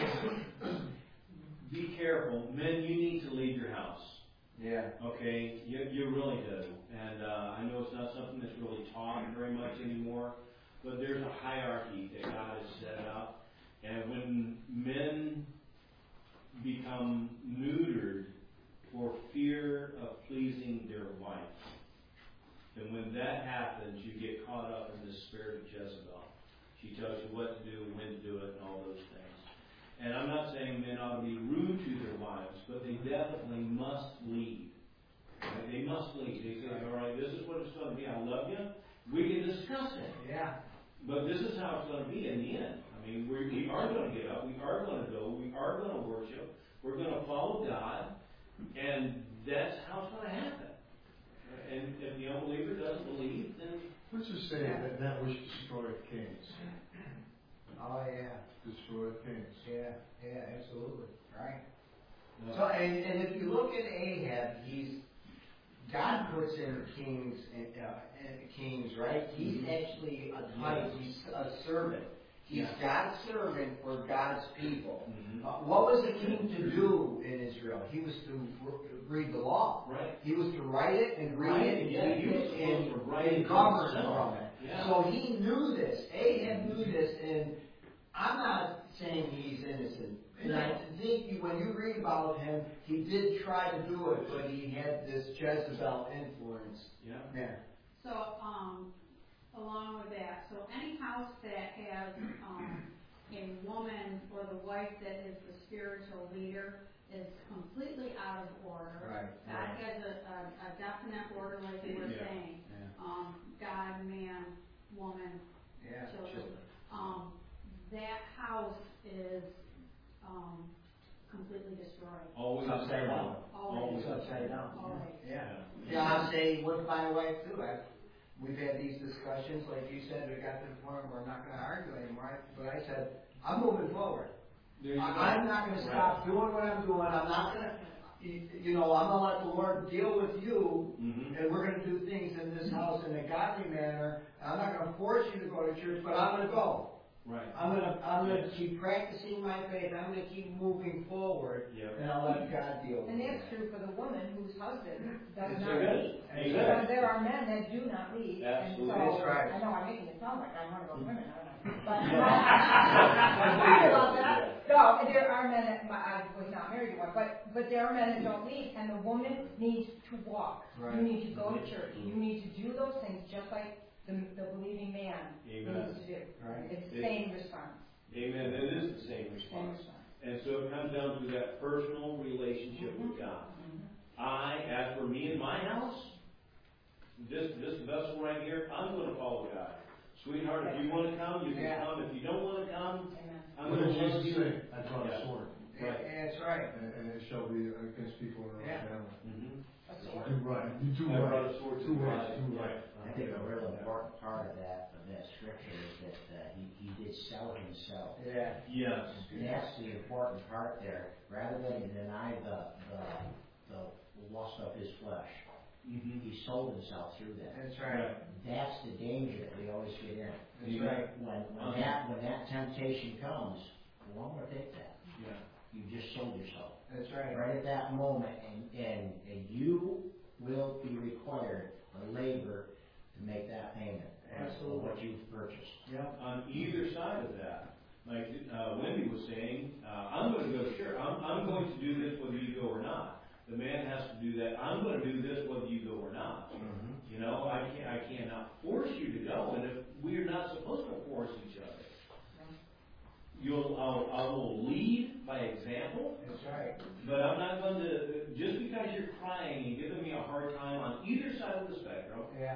C: Be careful. Men, you need to leave your house.
A: Yeah.
C: Okay? You, you really do. And uh, I know it's not something that's really taught very much anymore, but there's a hierarchy that God has set up. And when men become neutered for fear of pleasing their wife, then when that happens, you get caught up in the spirit of Jezebel. She tells you what to do, when to do it, and all those things. And I'm not saying men ought to be rude to their wives, but they definitely must lead. Right? They must lead. They say, all right, this is what it's going to be. I love you. We can discuss it.
A: Yeah.
C: But this is how it's going to be in the end. I mean, we're, we are going to get up. We are going to go. We are going to worship. We're going to follow God. And that's how it's going to happen. And if the unbeliever doesn't believe, then...
G: Let's just say yeah. that that which destroyed kings.
A: Oh, yeah.
G: Destroyed kings.
A: Yeah, yeah, absolutely. Right. No. So, and, and if you look at Ahab, he's, God puts in kings, uh, kings, right? He's actually a type, he's a servant. He's yeah. God's servant for God's people. Mm-hmm. Uh, what was the king to do in Israel? He was to read the law.
C: Right.
A: He was to write it and read
C: right.
A: it and,
C: yeah, he was
A: and,
C: to write
A: and govern from it.
C: Yeah.
A: So he knew this. Ahab knew this, and I'm not saying he's innocent. And I think when you read about him, he did try to do it, but he had this Jezebel influence.
C: Yeah.
A: There.
H: So, um, along with that, so any house that has, um, a woman or the wife that is the spiritual leader is completely out of order.
A: Right.
H: God has a, a, a definite order, like you were
C: Yeah.
H: saying.
C: Yeah.
H: Um, God, man, woman,
A: Yeah,
H: children. Um, that house is, um, completely destroyed.
C: Always
A: Upside down.
H: Always.
A: It's upside down.
H: Always.
A: Yeah. Yeah, I'm saying with my wife too. I, we've had these discussions, like you said, we got to the point where we're not going to argue anymore. But I said, I'm moving forward.
C: There you go.
A: I, I'm not going to stop doing what I'm doing. I'm not going to, you, you know, I'm going to let the Lord deal with you,
C: Mhm.
A: and we're going to do things in this house in a godly manner. I'm not going to force you to go to church, but I'm going to go.
C: Right.
A: I'm gonna, I'm gonna keep practicing my faith. I'm gonna keep moving forward,
C: Yep.
A: and I'll let God deal with
B: And
A: it.
B: that's true for the woman whose husband does
A: That's
B: not
A: right.
B: lead.
A: That's
B: Because
A: right.
B: there are men that do not lead, and so,
C: Absolutely.
A: That's right.
B: I know I'm making it sound like I'm one of those women, I don't know. But, sorry about that. No, there are men that, my- I was not married to one, but, but there are men that don't lead, and the woman needs to walk.
A: Right.
B: You need to go to church, you need to do those things just like the, the believing man
C: Amen.
B: needs to do.
A: Right.
B: It's the
C: It-
B: same response,
C: Amen. It is the same
B: same
C: response.
B: response.
C: And so it comes down to that personal relationship with God. I, as for me and my house, this this vessel right here, I'm going to follow God. Sweetheart, if you want to come, you can
A: Yeah.
C: come. If you don't want to come,
B: Amen.
C: I'm
G: What
C: going
G: did
C: to love
G: Jesus
C: you.
G: say? I brought
C: Yeah.
G: a sword,
C: Right.
A: Yeah, that's right.
G: and, and it shall be against people in their own
A: Yeah.
G: family.
C: Mm-hmm.
B: A
G: You
B: sword.
G: do right, you do
C: I brought
G: right,
C: a sword to
G: two
C: the
G: ways,
C: body.
G: two
C: Right.
G: right.
D: I think a real important part of that, of that scripture is that, uh, he, he did sell himself.
A: Yeah.
C: Yes.
D: That's the important part there, rather than deny the, the, the lust of his flesh.
C: Mm-hmm.
D: He sold himself through that.
A: That's right.
D: That's the danger that we always get in.
A: That's right.
D: When, when that, when that temptation comes, well, I'm gonna take that.
C: Yeah.
D: You just sold yourself.
A: That's right.
D: Right at that moment, and, and, and you will be required to labor to make that payment.
A: Absolutely.
D: For what you've purchased.
A: Yeah.
C: On either side of that, like uh, Wendy was saying, uh, I'm going to go to church. I'm, I'm going to do this whether you go or not. The man has to do that. I'm going to do this whether you go or not.
A: Mm-hmm.
C: You know, I can't, I cannot force you to go, and if we're not supposed to force each other, you'll, I'll, I will lead by example.
A: That's right.
C: But I'm not going to, just because you're crying and giving me a hard time on either side of the spectrum,
A: Yeah.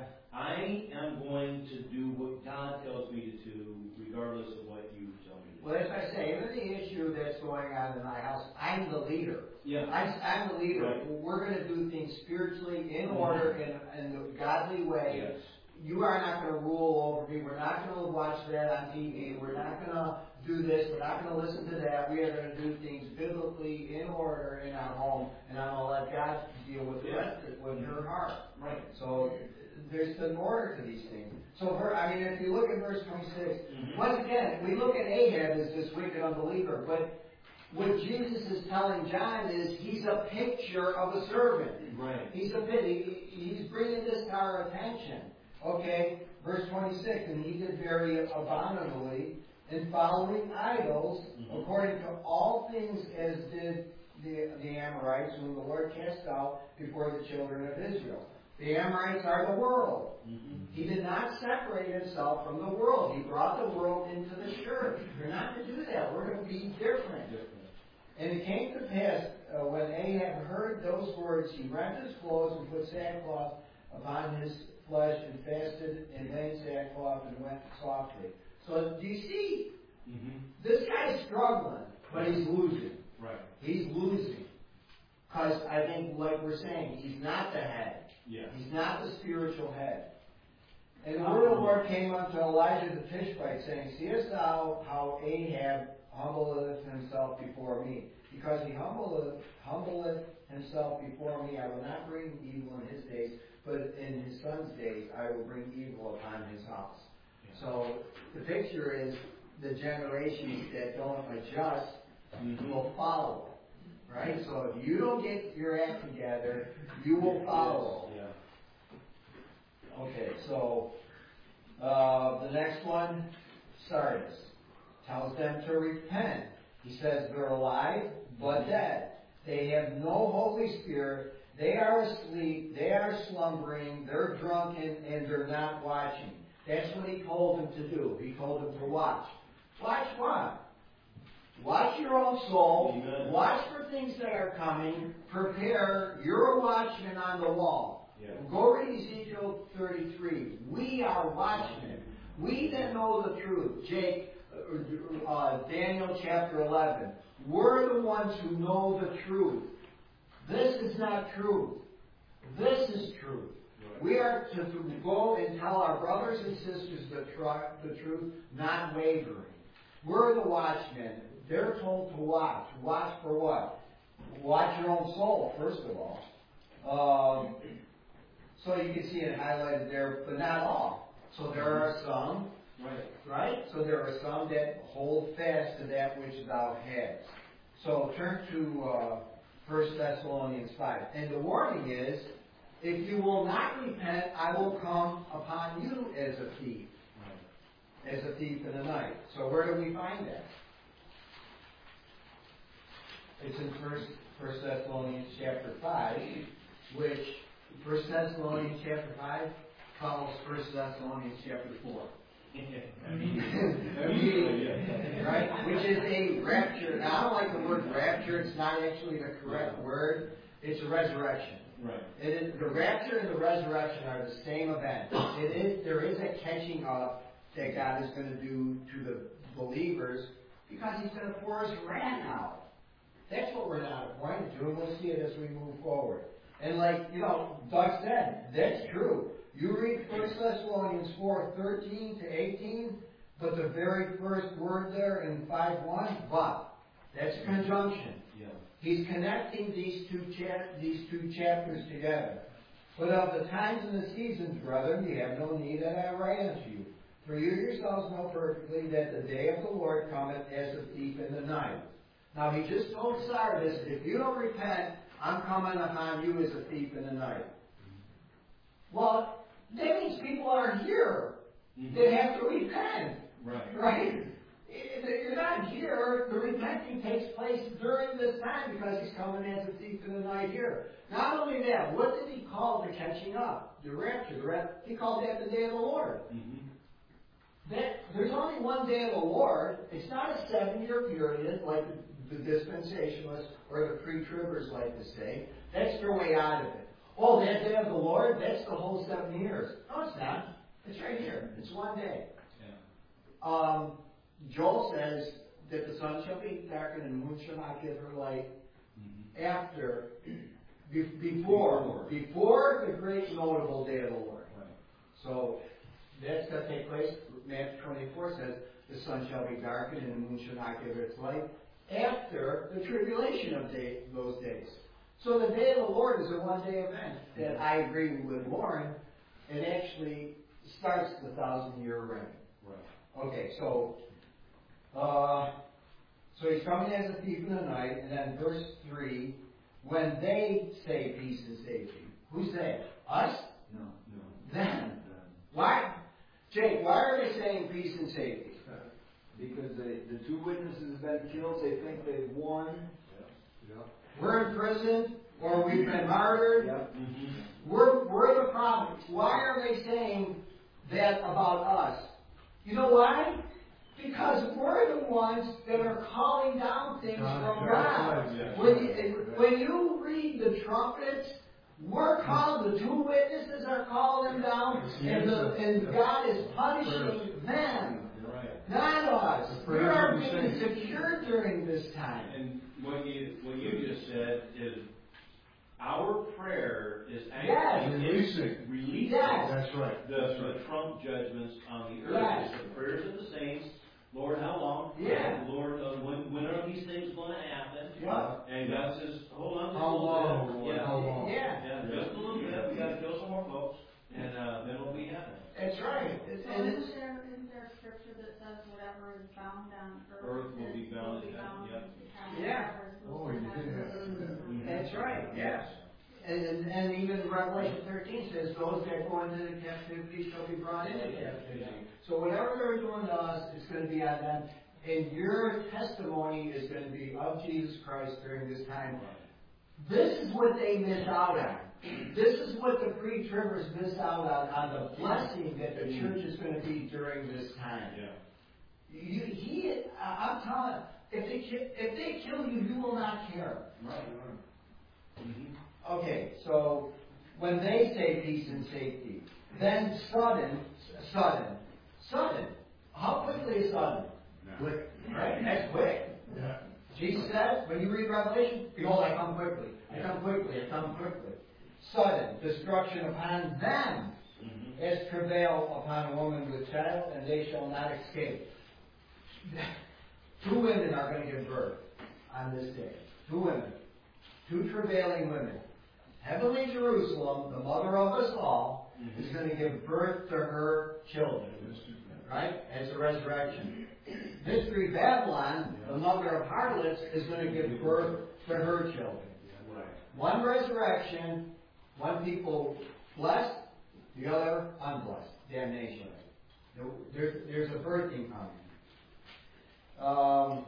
C: I am going to do what God tells me to do, regardless of what you tell me to do.
A: Well, as I say, even the issue that's going on in my house, I'm the leader.
C: Yeah.
A: I, I'm the leader.
C: Right.
A: We're going to do things spiritually in
C: Mhm.
A: order in, in a godly way.
C: Yes.
A: You are not going to rule over me. We're not going to watch that on T V. We're not going to do this. We're not going to listen to that. We are going to do things biblically in order in our home, and I'm going to let God deal with the rest of it, with her heart.
C: Right.
A: So there's an order to these things. So, her, I mean, if you look at verse twenty-six,
C: Mhm.
A: once again, we look at Ahab as this wicked unbeliever, but what Jesus is telling John is he's a picture of a servant.
C: Right.
A: He's a he, he's bringing this to our attention. Okay, verse twenty-six, and he did very abominably in following idols,
C: Mhm.
A: according to all things as did the, the Amorites, whom the Lord cast out before the children of Israel. The Amorites are the world.
C: Mm-hmm.
A: He did not separate himself from the world. He brought the world into the church. We're not to do that. We're going to be different.
C: Different.
A: And it came to pass, uh, when Ahab heard those words, he rent his clothes and put sackcloth upon his flesh and fasted in vain sackcloth and went softly. So do you see?
C: Mm-hmm.
A: This guy's struggling, but he's losing.
C: Right.
A: He's losing. Because I think, like we're saying, he's not the head.
C: Yeah.
A: He's not the spiritual head. And the word of the Lord came unto Elijah the Tishbite, saying, Seest thou how Ahab humbleth himself before me? Because he humbleth, humbleth himself before me, I will not bring evil in his days, but in his son's days I will bring evil upon his house.
C: Yeah.
A: So the picture is the generations that don't adjust
C: Mm-hmm.
A: will follow. Right? So if you don't get your act together, you will follow.
C: Yes. Yeah.
A: Okay, so uh, the next one, Sardis, tells them to repent. He says they're alive but dead. They have no Holy Spirit. They are asleep. They are slumbering. They're drunken, and they're not watching. That's what he told them to do. He told them to watch. Watch what? Watch your own soul.
C: Amen.
A: Watch for things that are coming. Prepare. You're a watchman on the wall.
C: Yeah.
A: Go read Ezekiel thirty-three. We are watchmen. We that know the truth. Jake, uh, Daniel chapter eleven. We're the ones who know the truth. This is not truth. This is truth. We are to go and tell our brothers and sisters the, tr- the truth, not wavering. We're the watchmen. They're told to watch. Watch for what? Watch your own soul, first of all. Um, so you can see it highlighted there, but not all. So there are some,
C: Right.
A: right? So there are some that hold fast to that which thou hast. So turn to uh, First Thessalonians five. And the warning is, if you will not repent, I will come upon you as a thief. As a thief in the night. So where do we find that? It's in First First Thessalonians chapter five, which First Thessalonians chapter five follows First Thessalonians chapter four. Right? Which is a rapture. Now, I don't like the word rapture. It's not actually the correct word. It's a resurrection.
C: Right.
A: It is, the rapture and the resurrection are the same event. It is, there is a catching up that God is going to do to the believers because He's going to pour His wrath out. That's what we're not appointed to, and we'll see it as we move forward. And like, you know, Doug said, that's true. You read First Thessalonians four, thirteen to eighteen, but the very first word there in five one, but. That's a conjunction.
C: Yeah.
A: He's connecting these two cha- these two chapters together. But of the times and the seasons, brethren, ye have no need that I write unto you. For you yourselves know perfectly that the day of the Lord cometh as a thief in the night. Now he just told Sardis, if you don't repent, I'm coming upon you as a thief in the night. Well, that means people are here
C: Mm-hmm.
A: that have to repent.
C: Right.
A: Right? If you're not here, the repenting takes place during this time because He's coming as a thief in the night here. Not only that, what did He call the catching up? The rapture. The rap- he called that the day of the Lord.
C: Mm-hmm.
A: That, there's only one day of the Lord. It's not a seven-year period like the, the dispensationalists or the pre-tribbers like to say. That's their way out of it. Oh, that day of the Lord, that's the whole seven years. No, it's not. It's right here. It's one day.
C: Yeah.
A: Um, Joel says that the sun shall be darkened and the moon shall not give her light
C: Mm-hmm.
A: after, be, before, before the great notable day of the Lord.
C: Right.
A: So that's going to take place. Matthew twenty-four says the sun shall be darkened and the moon shall not give its light after the tribulation of day, those days. So the day of the Lord is a one-day event that I agree with Lauren. It actually starts the thousand-year reign.
C: Right.
A: Okay, so uh, so he's coming as a thief in the night, and then verse three, when they say peace and safety, who's they? Us?
C: No, no.
A: Them. Why? Jake, why are they saying peace and safety?
I: Because they, the two witnesses have been killed, they think they've won.
G: Yeah.
A: We're in prison, or we've been martyred.
I: Yep.
C: Mm-hmm.
A: We're, we're the problem. Why are they saying that about us? You know why? Because we're the ones that are calling down things
G: God,
A: from
G: God,
A: God.
G: yes.
A: When you, when you read the trumpets, we're called, the two witnesses are calling them down, and, the, and God is punishing them,
C: Right.
A: not us.
G: The
A: We
G: prayers
A: are
G: of the
A: being
G: saints.
A: secured during this time.
C: And what you what you just said is our prayer is
A: Yes.
C: actually
G: Releasing.
C: releasing
A: Yes.
G: That's right.
C: the,
G: That's right.
C: the Trump judgments on the earth.
A: Yes.
C: It's the prayers of the saints. Lord, how long?
A: Yeah.
C: Lord, uh, when when are these things going to happen?
A: Yeah.
C: And God says, hold on just
G: How
C: a little
G: long,
C: bit.
G: Lord?
C: Yeah.
G: How long?
A: Yeah.
C: Yeah, just a little bit. We got to kill some more folks, and uh, then we'll be heaven.
A: That's right. It's,
H: So
A: and it's,
H: isn't there, isn't there scripture that says whatever is bound on earth?
C: Earth will be
H: is-
C: bound
H: will be
C: in heaven,
H: bound
C: yep.
H: in heaven,
A: Yeah.
H: whatever is
G: Oh,
H: loosed in
G: you did
H: heaven
G: have
H: is
G: that.
H: loosed in
C: Mhm.
H: earth.
A: that's right, yes. And, and, and even Revelation thirteen says, those that go into the captivity shall be brought into captivity. So whatever they're doing to us, it's going to be on them. And your testimony is going to be of Jesus Christ during this time. This is what they miss out on. This is what the pre-tribbers miss out on, on the blessing that the church is going to be during this time.
C: Yeah.
A: You, he, I'm telling you, if they, ki- if they kill you, you will not care.
C: Right. Mm-hmm.
A: Okay, so when they say peace and safety, then sudden, sudden, sudden. How quickly is sudden? Quick, right? That's quick.
G: Yeah.
A: Jesus said, when you read Revelation, behold, I come quickly. I come quickly. I come quickly. Sudden destruction upon them
C: Mm-hmm.
A: as travail upon a woman with child, and they shall not escape. Two women are going to give birth on this day. Two women. Two travailing women. Heavenly Jerusalem, the mother of us all,
C: Mm-hmm.
A: is going to give birth to her children. Right? As a resurrection. Mystery Babylon, the mother of harlots, is going to give birth to her children.
C: Right.
A: One resurrection, one people blessed, the other unblessed. Damnation. There's, there's a birthing coming. Um,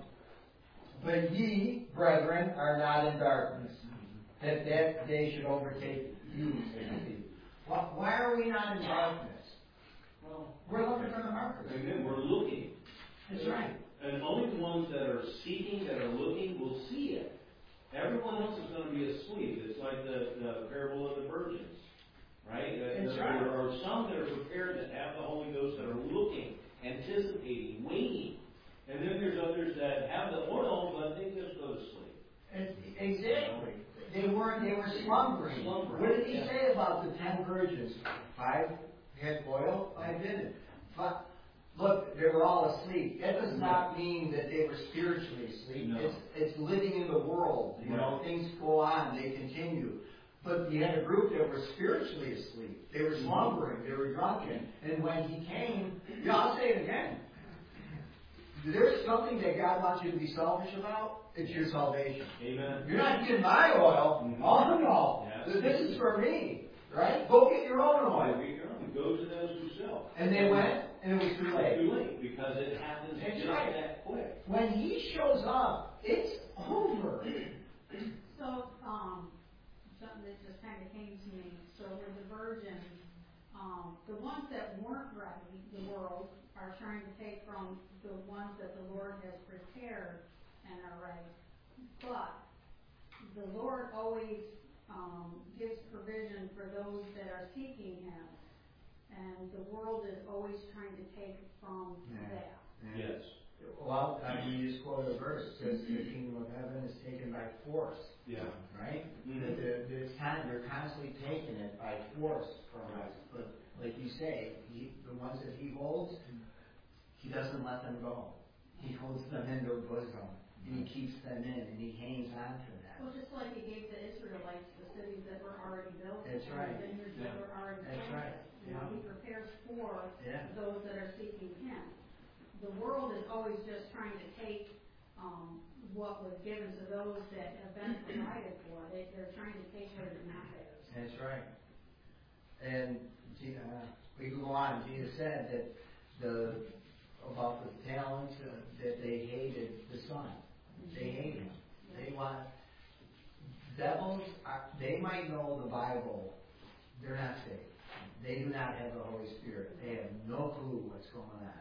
A: but ye, brethren, are not in darkness, that that day should overtake you. Why, why are we not in darkness?
C: Well,
A: We're looking for the markers.
C: again, we're looking.
A: That's right.
C: And only the ones that are seeking, that are looking, will see it. Everyone else is going to be asleep. It's like the, the parable of the virgins. Right? That
A: That's
C: there,
A: right.
C: there are some that are prepared that have the Holy Ghost that are looking, anticipating, waiting. And then there's others that have the oil, but they just go to sleep.
A: And exactly. They weren't, they were slumbering.
C: Slumbering,
A: What did he
C: yeah.
A: say about the ten virgins? Five had oil, five didn't. But, look, they were all asleep. That does not mean that they were spiritually asleep.
C: No.
A: It's, it's living in the world. You know,
C: Right.
A: things go on, they continue. But you had a group that were spiritually asleep. They were slumbering, they were drunken. And when he came, yeah, I'll say it again. There's something that God wants you to be selfish about. It's your salvation.
C: Amen.
A: You're not getting my oil.
C: Mhm.
A: Oh no.
C: Yes.
A: This is for me. Right? Go get your own
C: Why
A: oil.
C: we go? Go to those who sell.
A: And they went, and it was too late.
C: Too late, because it happens
A: That's
C: just
A: right.
C: that quick.
A: When he shows up, it's over.
H: So, um, something that just kind of came to me, so with the virgins, um, the ones that weren't ready, the world, are trying to take from the ones that the Lord has prepared and are ready. But the Lord always, um, gives provision for those that are seeking Him. And the world is always trying to take from
A: Yeah.
H: that.
C: Yes.
A: Well, I mean, you just quoted a verse. It says the kingdom of heaven is taken by force.
C: Yeah.
A: Right?
C: Mhm.
A: That the, the time, they're constantly taking it by force from us. But like you say, he, the ones that he holds, he doesn't let them go. He holds them in their bosom. And he keeps them in, and he hangs on to them.
H: Well, just like He gave the Israelites the cities that were already built.
A: That's
H: and
A: right.
H: the vineyards that
C: Yeah.
H: were already
A: That's
H: planted.
A: right.
H: You know,
A: Yeah.
H: He prepares for
A: Yeah.
H: those that are seeking Him. The world is always just trying to take um, what was given to those that have been provided for. They, they're trying to take what is not theirs.
A: That's right. And uh, we can go on. Jesus said that the about the talents uh, that they hated the Son. They hate him. They want devils. Are, they might know the Bible. They're not saved. They do not have the Holy Spirit. They have no clue what's going on.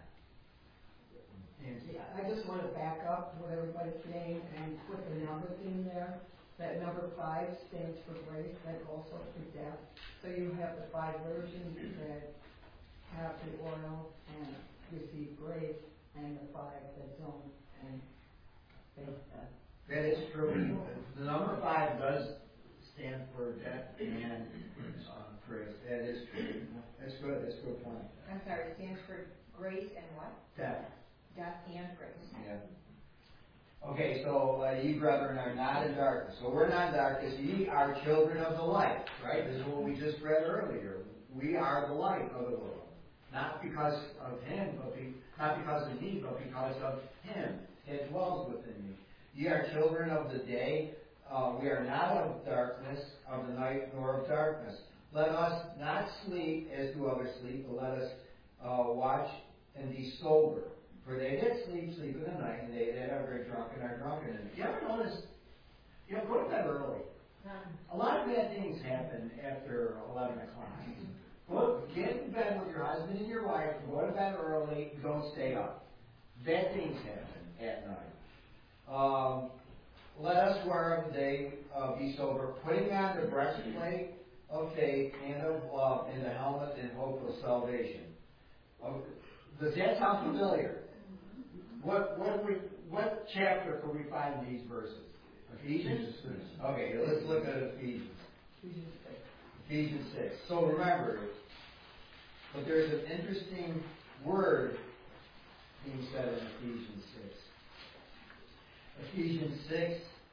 A: And
B: Yeah, I just want to back up what everybody's saying and put the numbers in there. That number five stands for grace, and also for death. So you have the five virgins that have the oil and receive grace, and the five that don't and face death.
A: that is true. The number five does stand for death and uh, grace. That is true. That's good. That's a good point.
B: I'm sorry, it stands for grace and what?
A: Death.
B: Death and grace.
A: Yeah. Okay, so uh, ye brethren are not in darkness. So we're not in darkness. Ye are children of the light, right? This is what we just read earlier. We are the light of the world. Not because of him, but be, not because of me, but because of him that dwells within me. Ye are children of the day. Uh, we are not of darkness, of the night, nor of darkness. Let us not sleep as do others sleep, but let us uh, watch and be sober. For they that sleep, sleep in the night, and they that are very drunken are drunken in it. You ever notice, you know, go to bed early. A lot of bad things happen after eleven o'clock. Well, get in bed with your husband and your wife, go to bed early, don't stay up. Bad things happen at night. Um, let us wear of the day, uh, be sober, putting on the breastplate of faith and of love and the helmet and hope of salvation. Uh, does that sound familiar? What what we what chapter can we find these verses? Ephesians? Okay, let's look at Ephesians. Ephesians six. So remember, but there's an interesting word being said in Ephesians six. Ephesians six.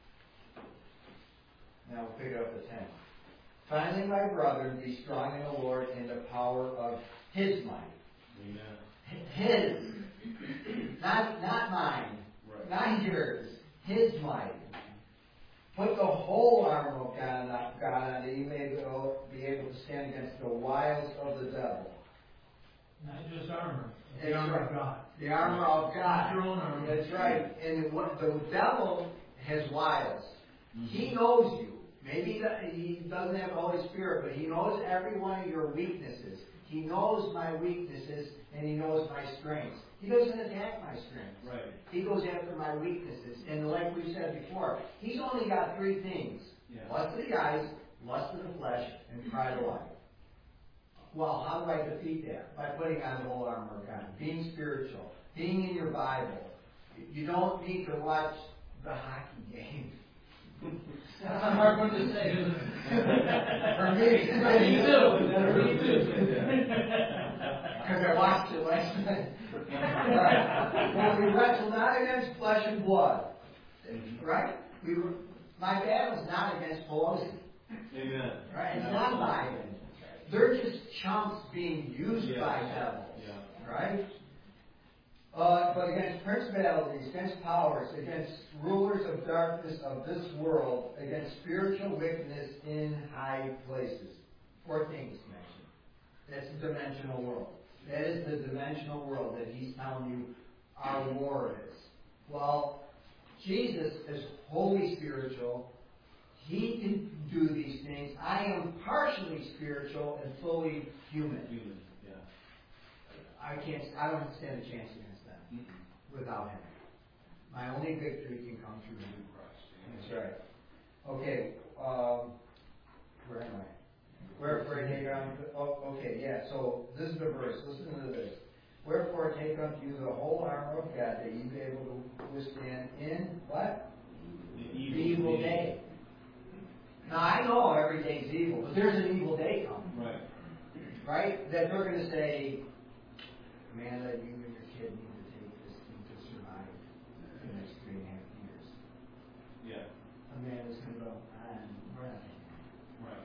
A: Now we'll pick it up at ten. Finally, my brethren, be strong in the Lord and the power of His might.
C: Amen.
A: His. Not, not mine.
C: Right.
A: Not yours. His might. Put the whole armor of God on, God on that you may be able to stand against the wiles of the devil.
E: Not just armor,
A: That's
E: the armor
A: right.
E: of God.
A: The armor of God.
E: Not your own armor.
A: That's right. And what the devil has wiles. He knows you. Maybe he doesn't have the Holy Spirit, but he knows every one of your weaknesses. He knows my weaknesses and he knows my strengths. He doesn't attack my strengths.
C: Right.
A: He goes after my weaknesses. And like we said before, he's only got three things.
C: Yeah.
A: Lust of the eyes, lust of the flesh, and pride of life. Well, how do I defeat that? By putting on the whole armor of God. Being spiritual. Being in your Bible. You don't need to watch the hockey game.
E: That's a hard one to say, isn't it?
A: For me.
E: Me too. Me too.
A: Because I watched it last night. Right. Well, we wrestle not against flesh and blood. Right? We were, my battle's not against Pelosi.
C: Amen.
A: Right? It's not Biden. They're just chumps being used
C: Yeah.
A: by devils.
C: Yeah.
A: Right? Uh, but against principalities, against powers, against rulers of darkness of this world, against spiritual wickedness in high places. Four things mentioned. That's the dimensional world. That is the dimensional world that he's telling you our war is. Well, Jesus is wholly spiritual. He can do these things. I am partially spiritual and fully human.
C: Human. Yeah.
A: I can't. I don't stand a chance against that
C: Mm-mm.
A: without him. My only victory can come through him. That's right. Okay. Um, where am I? Wherefore take unto, oh, okay, yeah, so this is the verse, listen to this. Wherefore take unto you the whole armor of God, that ye be able to withstand in, what?
C: The
A: The
C: evil,
A: evil day. Now I know every day's evil, but there's an evil day coming.
C: Right.
A: Right? That they're going to say, Amanda, you and your kid need to take this thing to survive the next three and a half years.
C: Yeah.
A: Amanda's going to go, I'm running.
C: Right.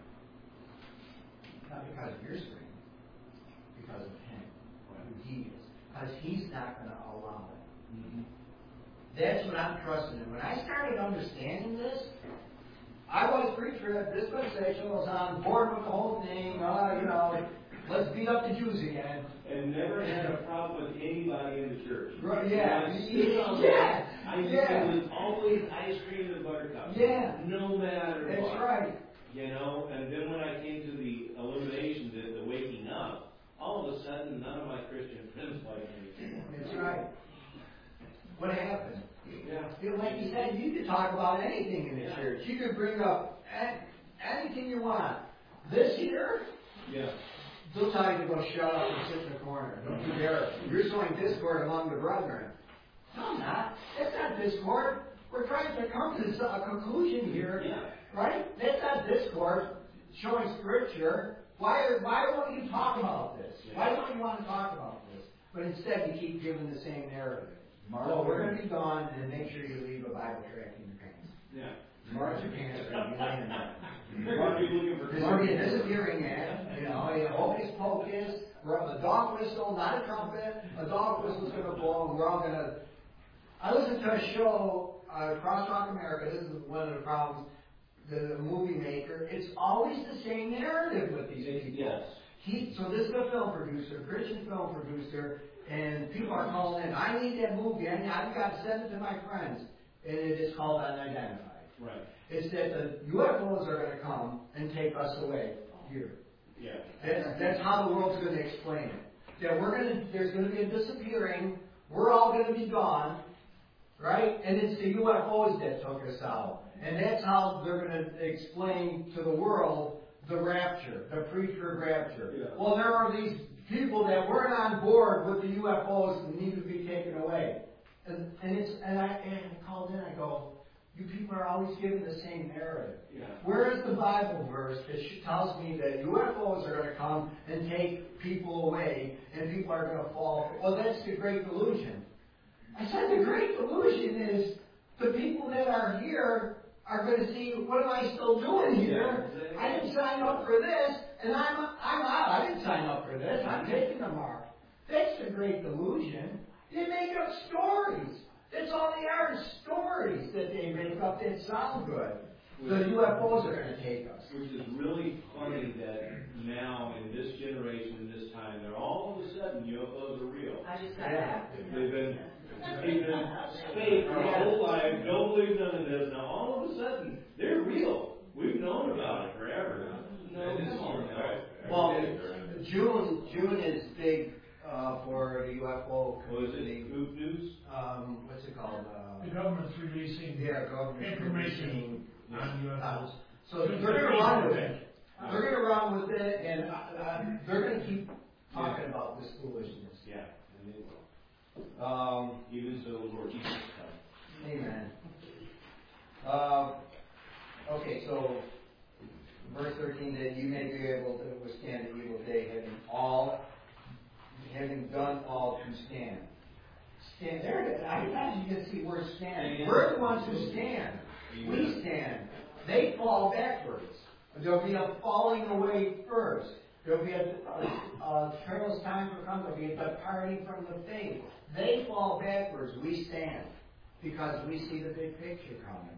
A: Not because of your strength, because of him,
C: Right.
A: who he is. Because he's not going to allow it.
C: Mm-hmm.
A: That's what I'm trusting in. When I started understanding this, I was pre-trib, dispensational, was on board with the whole thing, uh, you know, let's beat up the Jews again.
C: And never had a problem with anybody in the church.
A: Right, yeah.
C: Yeah.
A: Yeah.
C: I
A: Yeah.
C: it was always ice cream and buttercup.
A: Yeah.
C: No matter
A: That's
C: what.
A: right.
C: You know, and then when I came to the illumination, the, the waking up, all of a sudden none of my Christian friends liked me anymore.
A: That's right. What happened?
C: Yeah.
A: You know, like you said, you could talk about anything in the
C: Yeah.
A: church. You could bring up a- anything you want. This here,
C: Yeah.
A: they'll tell you to go shut up and sit in the corner. Don't you dare. You're sowing discord among the brethren. No, I'm not. That's not discord. We're trying to come to a conclusion here.
C: Yeah.
A: Right? That's not discord. Showing scripture. Why, are, why won't you talk about this? Why don't you want to talk about this? But instead you keep giving the same narrative. Oh, we're going to be gone, and make sure you leave a Bible tract in your pants.
C: Yeah.
A: March your pants are going to be laying there.
C: Are you looking for
A: There's going to be a disappearing man, you know, a hocus pocus, a dog whistle, not a trumpet, a dog whistle's going to blow, and we're all going to... I listened to a show, uh, Cross Rock America, this is one of the problems, the movie maker, it's always the same narrative with these people.
C: Yes.
A: He, so this is a film producer, Christian film producer, and people are calling in, I need that movie, I, I've got to send it to my friends. And it is called Unidentified.
C: Right.
A: It's that the U F Os are going to come and take us away here.
C: Yeah.
A: That's, that's how the world's going to explain it. That we're going to, there's going to be a disappearing, we're all going to be gone, right? And it's the U F Os that took us out. And that's how they're going to explain to the world the rapture, the pre-trib rapture.
I: Yeah.
A: Well, there are these people that weren't on board with the U F Os and need to be taken away. And, and it's and I and I called in. I go, you people are always giving the same narrative.
C: Yeah.
A: Where is the Bible verse that sh- tells me that U F Os are going to come and take people away and people are going to fall? Well, that's the great delusion. I said the great delusion is the people that are here are going to see, what am I still doing here? I didn't sign up for this, and I'm I'm out. I didn't sign up for this. I'm taking the mark. That's the great delusion. They make up stories. That's all they are, is stories that they make up that sound good. The U F Os are going to take us.
C: Which is really funny that now, in this generation, in this time, they're all of a sudden U F Os are real.
J: I just said that.
C: They've been, they've been fake our whole life, don't believe none of this. Now, all of a sudden, they're real. We've known about it forever. No, come on now.
A: Well, June June is big uh, for the U F O
C: Was it
A: community.
C: Goop News?
A: Um, what's it called? Uh,
E: The government's releasing
A: yeah, government
E: information on U F Os.
A: So they're going to run with it. They're going to run with it, and uh, uh, they're going to keep talking about this foolishness.
C: Yeah, and they will.
A: Um,
C: Even so, Lord Jesus comes.
A: amen. Uh, okay, so verse thirteen, that you may be able to withstand the evil day, having all, having done all to stand. Stand there. I imagine you can see we're standing. We're the ones who stand. We stand. They fall backwards. There'll be a falling away first. There'll be a, a, a perilous time to come. There'll be a departing from the faith. They fall backwards. We stand because we see the big picture coming.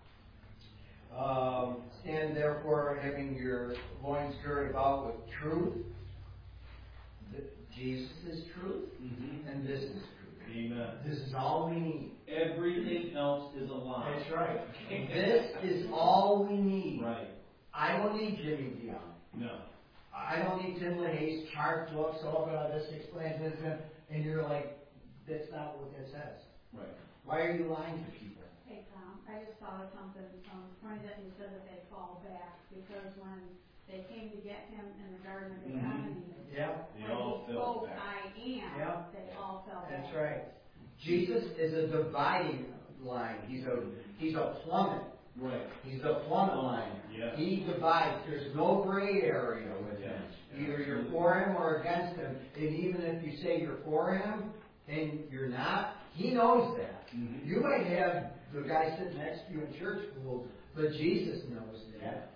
A: Um, stand therefore, having your loins girded about with truth. The, Jesus is truth,
C: Mm-hmm.
A: and this is truth.
C: Amen.
A: This is all we need.
C: Everything else is a lie.
A: That's right. This is all we need.
C: Right.
A: I don't need Jimmy Dion.
C: No.
A: I don't need Tim LaHaye's chart books, oh, but this explains this, and, and you're like, that's not what that says.
C: Right.
A: Why are you lying to people?
H: Hey, Tom, I just thought of something, um, funny that you said that they fall back, because when they came to get him in the Garden of Gethsemane,
A: Yeah.
C: They
H: when
C: all
H: he
C: fell
H: spoke,
C: back.
H: I am,
A: Yeah.
H: they all fell back.
A: That's right. Jesus is a dividing line. He's a he's a plummet.
C: Right.
A: He's a plummet line.
C: Yeah.
A: He divides. There's no gray area with him.
C: Yeah.
A: Either you're for him or against him. And even if you say you're for him and you're not, he knows that.
C: Mm-hmm.
A: You might have the guy sitting next to you in church school, but Jesus knows that.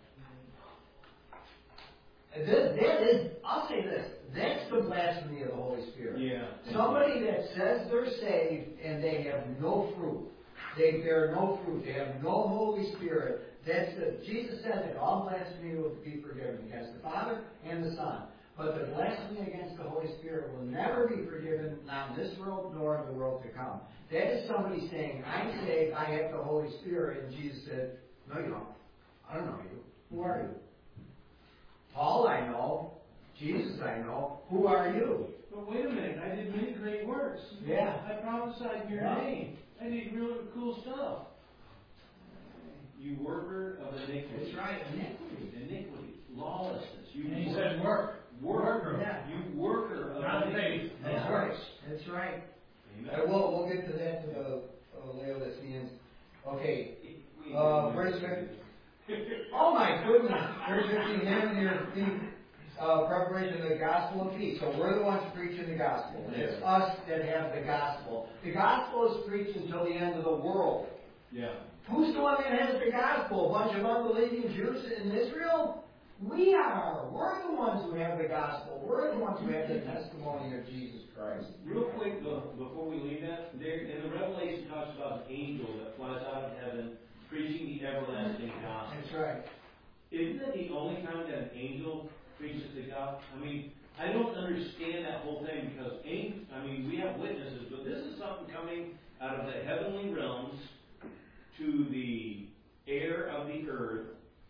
A: And this, that is, I'll say this, that's the blasphemy of the Holy Spirit.
C: Yeah.
A: Somebody that says they're saved and they have no fruit. They bear no fruit. They have no Holy Spirit. That's the, Jesus said that all blasphemy will be forgiven against the Father and the Son. But the blasphemy against the Holy Spirit will never be forgiven, not in this world nor in the world to come. That is somebody saying, I'm saved, I have the Holy Spirit. And Jesus said, no, you don't. I don't know you. Who are you? Paul I know. Jesus I know. Who are you?
C: But wait a minute, I did many great works.
A: Yeah.
C: I prophesied in your
A: Yeah.
C: name. I did really cool stuff. You worker of iniquity.
A: That's right, iniquity.
C: Iniquity. Lawlessness. You
E: And he
C: work-
E: said work.
C: Worker.
A: Yeah.
C: You worker of
E: Not
C: iniquity.
E: faith.
A: That's
E: No.
A: right. That's right.
C: Amen.
A: And we'll, we'll get to that to the uh, Laodiceans. Okay. Uh, verse fifteen. Oh my goodness. Verse fifteen, having your feet, uh, preparation of the gospel of peace. So we're the ones preaching the gospel. It's us that have the gospel. The gospel is preached until the end of the world.
C: Yeah.
A: Who's the one that has the gospel? A bunch of unbelieving Jews in Israel? We are. We're the ones who have the gospel. We're the ones who have the testimony of Jesus Christ.
C: Real quick, though, before we leave that, there in the Revelation talks about an angel that flies out of heaven preaching the everlasting gospel.
A: That's right.
C: Isn't that the only time that an angel preaches the gospel? I mean, I don't understand that whole thing because, angels, I mean, we have witnesses, but this is something coming out of the heavenly realms to the heir of the earth,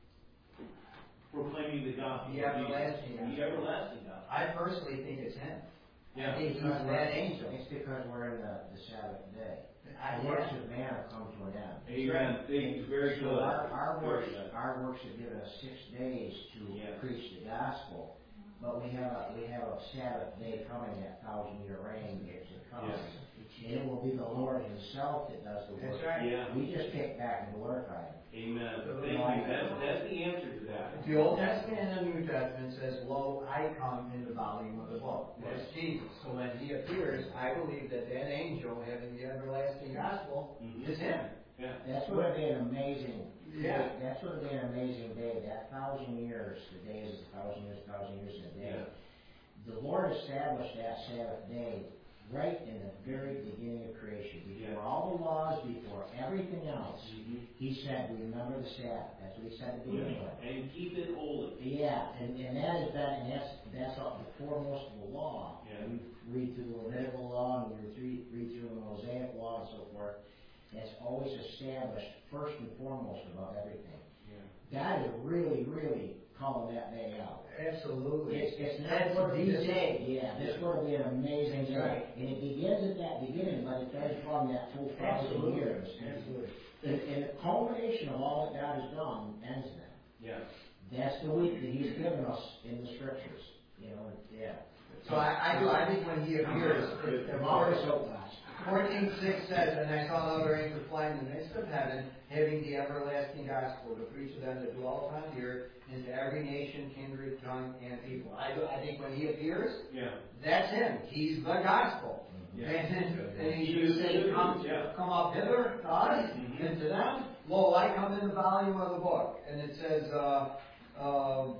C: proclaiming the gospel.
A: The everlasting
C: The
A: gospel.
C: everlasting gospel.
A: I personally think it's him.
C: Yeah.
A: I think he's
D: Because we're-
A: that angel.
D: It's because we're in the, the Sabbath day.
A: I,
D: The works of man have come to an end.
C: Amen. Thank you. Very
D: So
C: good.
D: our, our
C: Very
D: works,
C: good.
D: our works have given us six days to
C: Yes.
D: preach the gospel, but we have a, we have a Sabbath day coming, that thousand year reign is to come.
C: Yes.
D: And it will be the Lord himself that does the work.
A: That's right.
C: Yeah.
D: We just kick back and glorify him.
C: Amen. Thank you. That's, that's the answer to that.
A: The Old Testament and the New Testament says, "Lo, I come in the volume of the book." That's Jesus. So when he appears, I believe that that angel having the everlasting gospel
C: Mhm.
A: is him.
C: Yeah.
D: That's would have been amazing.
A: Yeah.
D: That's would have been an amazing day. That thousand years, the day is a thousand years, thousand years in a day.
C: Yeah.
D: The Lord established that Sabbath day right in the very beginning of creation. Before
C: Yeah.
D: all the laws, before everything else,
C: Mhm.
D: he said, remember the Sabbath. That's what he said at the beginning of it.
C: And keep it holy.
D: Yeah, and, and that is that, and that's, that's all, the foremost of the law.
C: Yeah.
D: We read through the Levitical law, and we read, read through the Mosaic law and so forth. That's always established first and foremost above everything.
C: Yeah.
D: God is really, really calling that day out.
A: Absolutely.
D: It's, it's
A: That's
D: not going to be
A: the
D: day. Yeah, this is going to be an amazing
A: That's
D: day.
A: right.
D: And it begins at that beginning, but it does from that full thousand
A: Absolutely.
D: years.
A: Absolutely.
D: And, and the culmination of all that God has done ends then.
C: Yeah.
D: That's the week that He's given us in the Scriptures. You know, yeah.
A: So I, I do. I think when he appears, it's
D: I'm always so blessed.
A: fourteen six says, "And I saw another angel flying in the midst of heaven, having the everlasting gospel to preach to them that dwell upon the earth, and to every nation, kindred, tongue, and people." I do. I think when he appears,
C: Yeah.
A: that's him. He's the gospel.
C: Yeah.
A: And, and he
C: Should-
A: said,
C: should-
A: "Come,
C: yeah.
A: come up hither to us,
C: Mhm.
A: and to them. Lo, I come in the volume of the book." And it says, uh, um,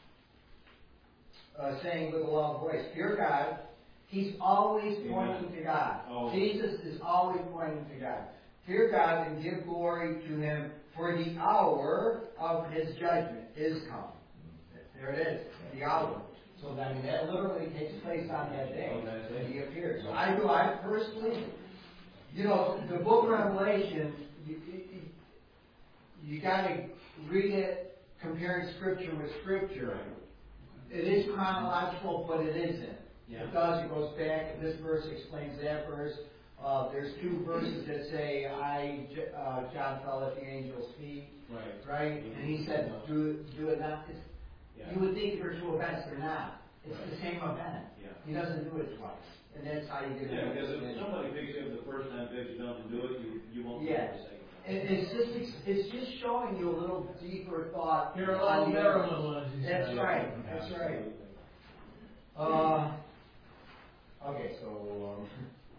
A: uh, saying with a loud voice, "Fear God." He's always pointing to God.
C: Always.
A: Jesus is always pointing to God. Fear God and give glory to Him, for the hour of His judgment is come. There it is, the hour. So I mean, that literally takes place on that day
C: On that day.
A: when He appears. So I do. I personally, you know, the Book of Revelation, you, you, you got to read it comparing Scripture with Scripture. It is chronological, but it isn't.
C: Yeah.
A: It does. It goes back. This verse explains that verse. Uh, there's two verses that say, "I, J- uh, John, fell at the angel's feet."
C: Right.
A: Right? And he said, "Do do it not." It's,
C: Yeah.
A: You would think there are two events. They're not. It's
C: Right.
A: the same event.
C: Yeah.
A: He doesn't do it twice, and that's how you get
C: Yeah,
A: it.
C: because if somebody picks you up the first time, picks you up to do it, you, you won't do
A: Yeah.
C: it the second time.
A: It, it's just ex- it's just showing you a little deeper thought.
E: Parallel parallel, as he
A: That's
E: said.
A: right. That's right. Uh, okay, so um,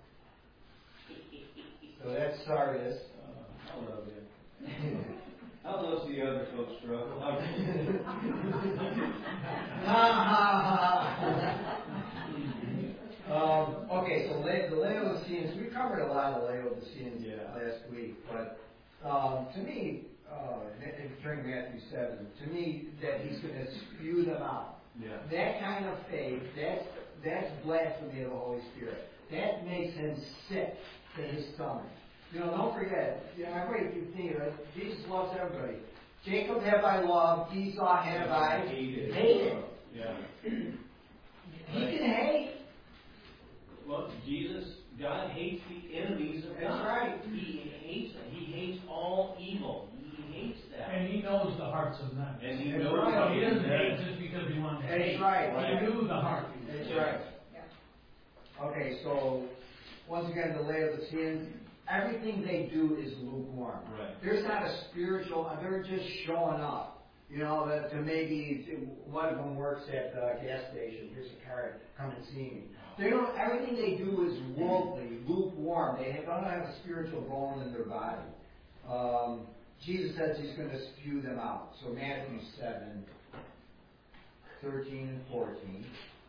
A: so that's Sardis.
C: Uh, I love it. How those the other folks struggle?
A: Ha ha ha. Um, okay, so La- the Laodiceans, we covered a lot of Laodiceans
C: Yeah.
A: last week, but um, to me, uh, and during Matthew seven, to me, that he's going to spew them out.
C: Yeah.
A: That kind of faith, that's, that's blasphemy of the Holy Spirit. That makes him sick to his stomach. You know, don't forget, you know, everybody keeps thinking of it, Jesus loves everybody. Jacob have I loved, Esau have I
C: Hated.
A: hated.
C: Yeah.
A: He can hate.
C: Well, Jesus, God hates the enemies of
A: That's
C: God.
A: right.
C: He hates them. He hates all evil. He hates that.
E: And he knows the hearts of men.
C: And he
A: That's
C: knows
A: right.
C: how
E: He
C: he
E: doesn't
C: is.
E: hate just because he wanted to
A: That's
E: hate.
A: right.
E: He knew the heart.
A: That's right. Okay, so once again, the Laodiceans, everything they do is lukewarm.
C: Right.
A: There's not a spiritual, they're just showing up. You know, that to maybe, one of them works at the gas station, here's a card, come and see me. They don't, everything they do is worldly, lukewarm. They don't have a spiritual bone in their body. Um, Jesus says he's going to spew them out. So Matthew seven, thirteen and fourteen.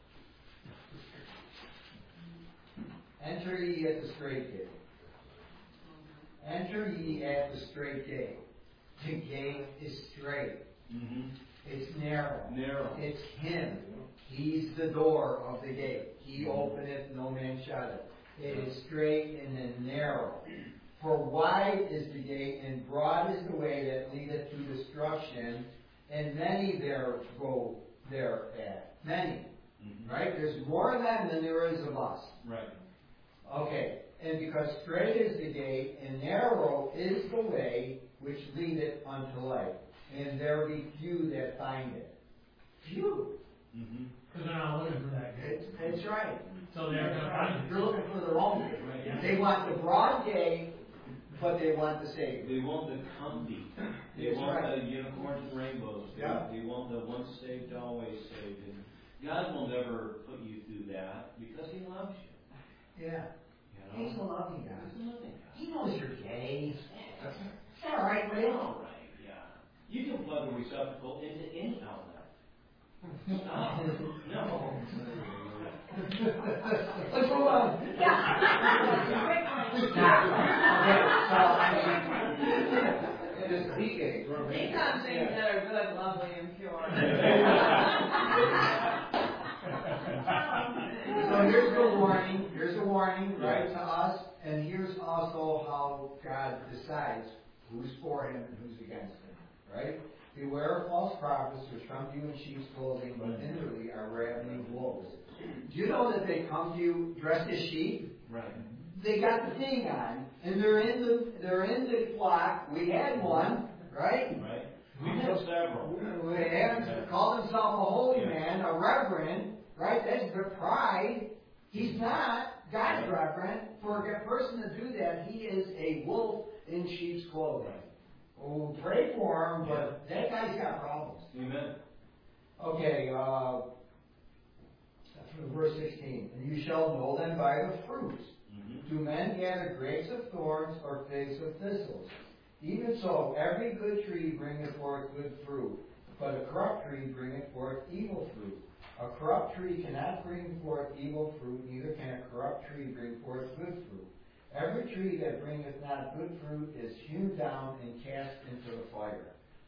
A: Enter ye at the straight gate. Enter ye at the straight gate. The gate is straight.
C: Mm-hmm.
A: It's narrow.
C: Narrow.
A: It's him. He's the door of the gate. He openeth, no man shut it. It is straight and then narrow. For wide is the gate, and broad is the way that leadeth to destruction, and many there go thereat. Many.
C: Mhm.
A: Right? There's more of them than there is of us.
C: Right.
A: Okay. And because straight is the gate, and narrow is the way which leadeth unto life, and there be few that find it. Few.
C: Mm-hmm.
E: Because they're not looking for that gate.
A: That's, that's right.
E: So they're gonna find it.
A: They're looking for their own gate.
C: Right, yeah.
A: They want the broad gate, but they want the Savior.
C: They want the comfy. They
A: That's
C: want
A: right.
C: the unicorns and rainbows. They,
A: Yeah.
C: they want the once saved, always saved. And God will never put you through that because He loves you.
A: Yeah.
C: You know?
A: He's a loving God.
C: He's a loving God.
A: He knows you're gay. It's all right,
C: Well,
A: Will.
C: all right, yeah. You can plug a receptacle into any outlet. Stop. No.
A: Let's move on. It is the gate.
J: Think on things that are good, lovely, and pure.
A: So here's the warning, here's a warning, right, to us, and here's also how God decides who's for him and who's against him, right? Beware of false prophets which come to you in sheep's clothing, but inwardly are ravening wolves. Do you know that they come to you dressed as sheep?
C: Right.
A: They got the thing on, and they're in the they're in the flock. We had one, right?
C: Right. We have several.
A: We had called himself a holy man, a reverend, right? That's the pride. He's not God's reverend. For a person to do that, he is a wolf in sheep's clothing. Oh, pray for him, but that guy's got problems.
C: Amen.
A: Okay, uh, verse sixteen. And you shall know them by the fruits.
C: Mm-hmm.
A: Do men gather grapes of thorns or figs of thistles? Even so, every good tree bringeth forth good fruit, but a corrupt tree bringeth forth evil fruit. A corrupt tree cannot bring forth evil fruit, neither can a corrupt tree bring forth good fruit. Every tree that bringeth not good fruit is hewn down and cast into the fire.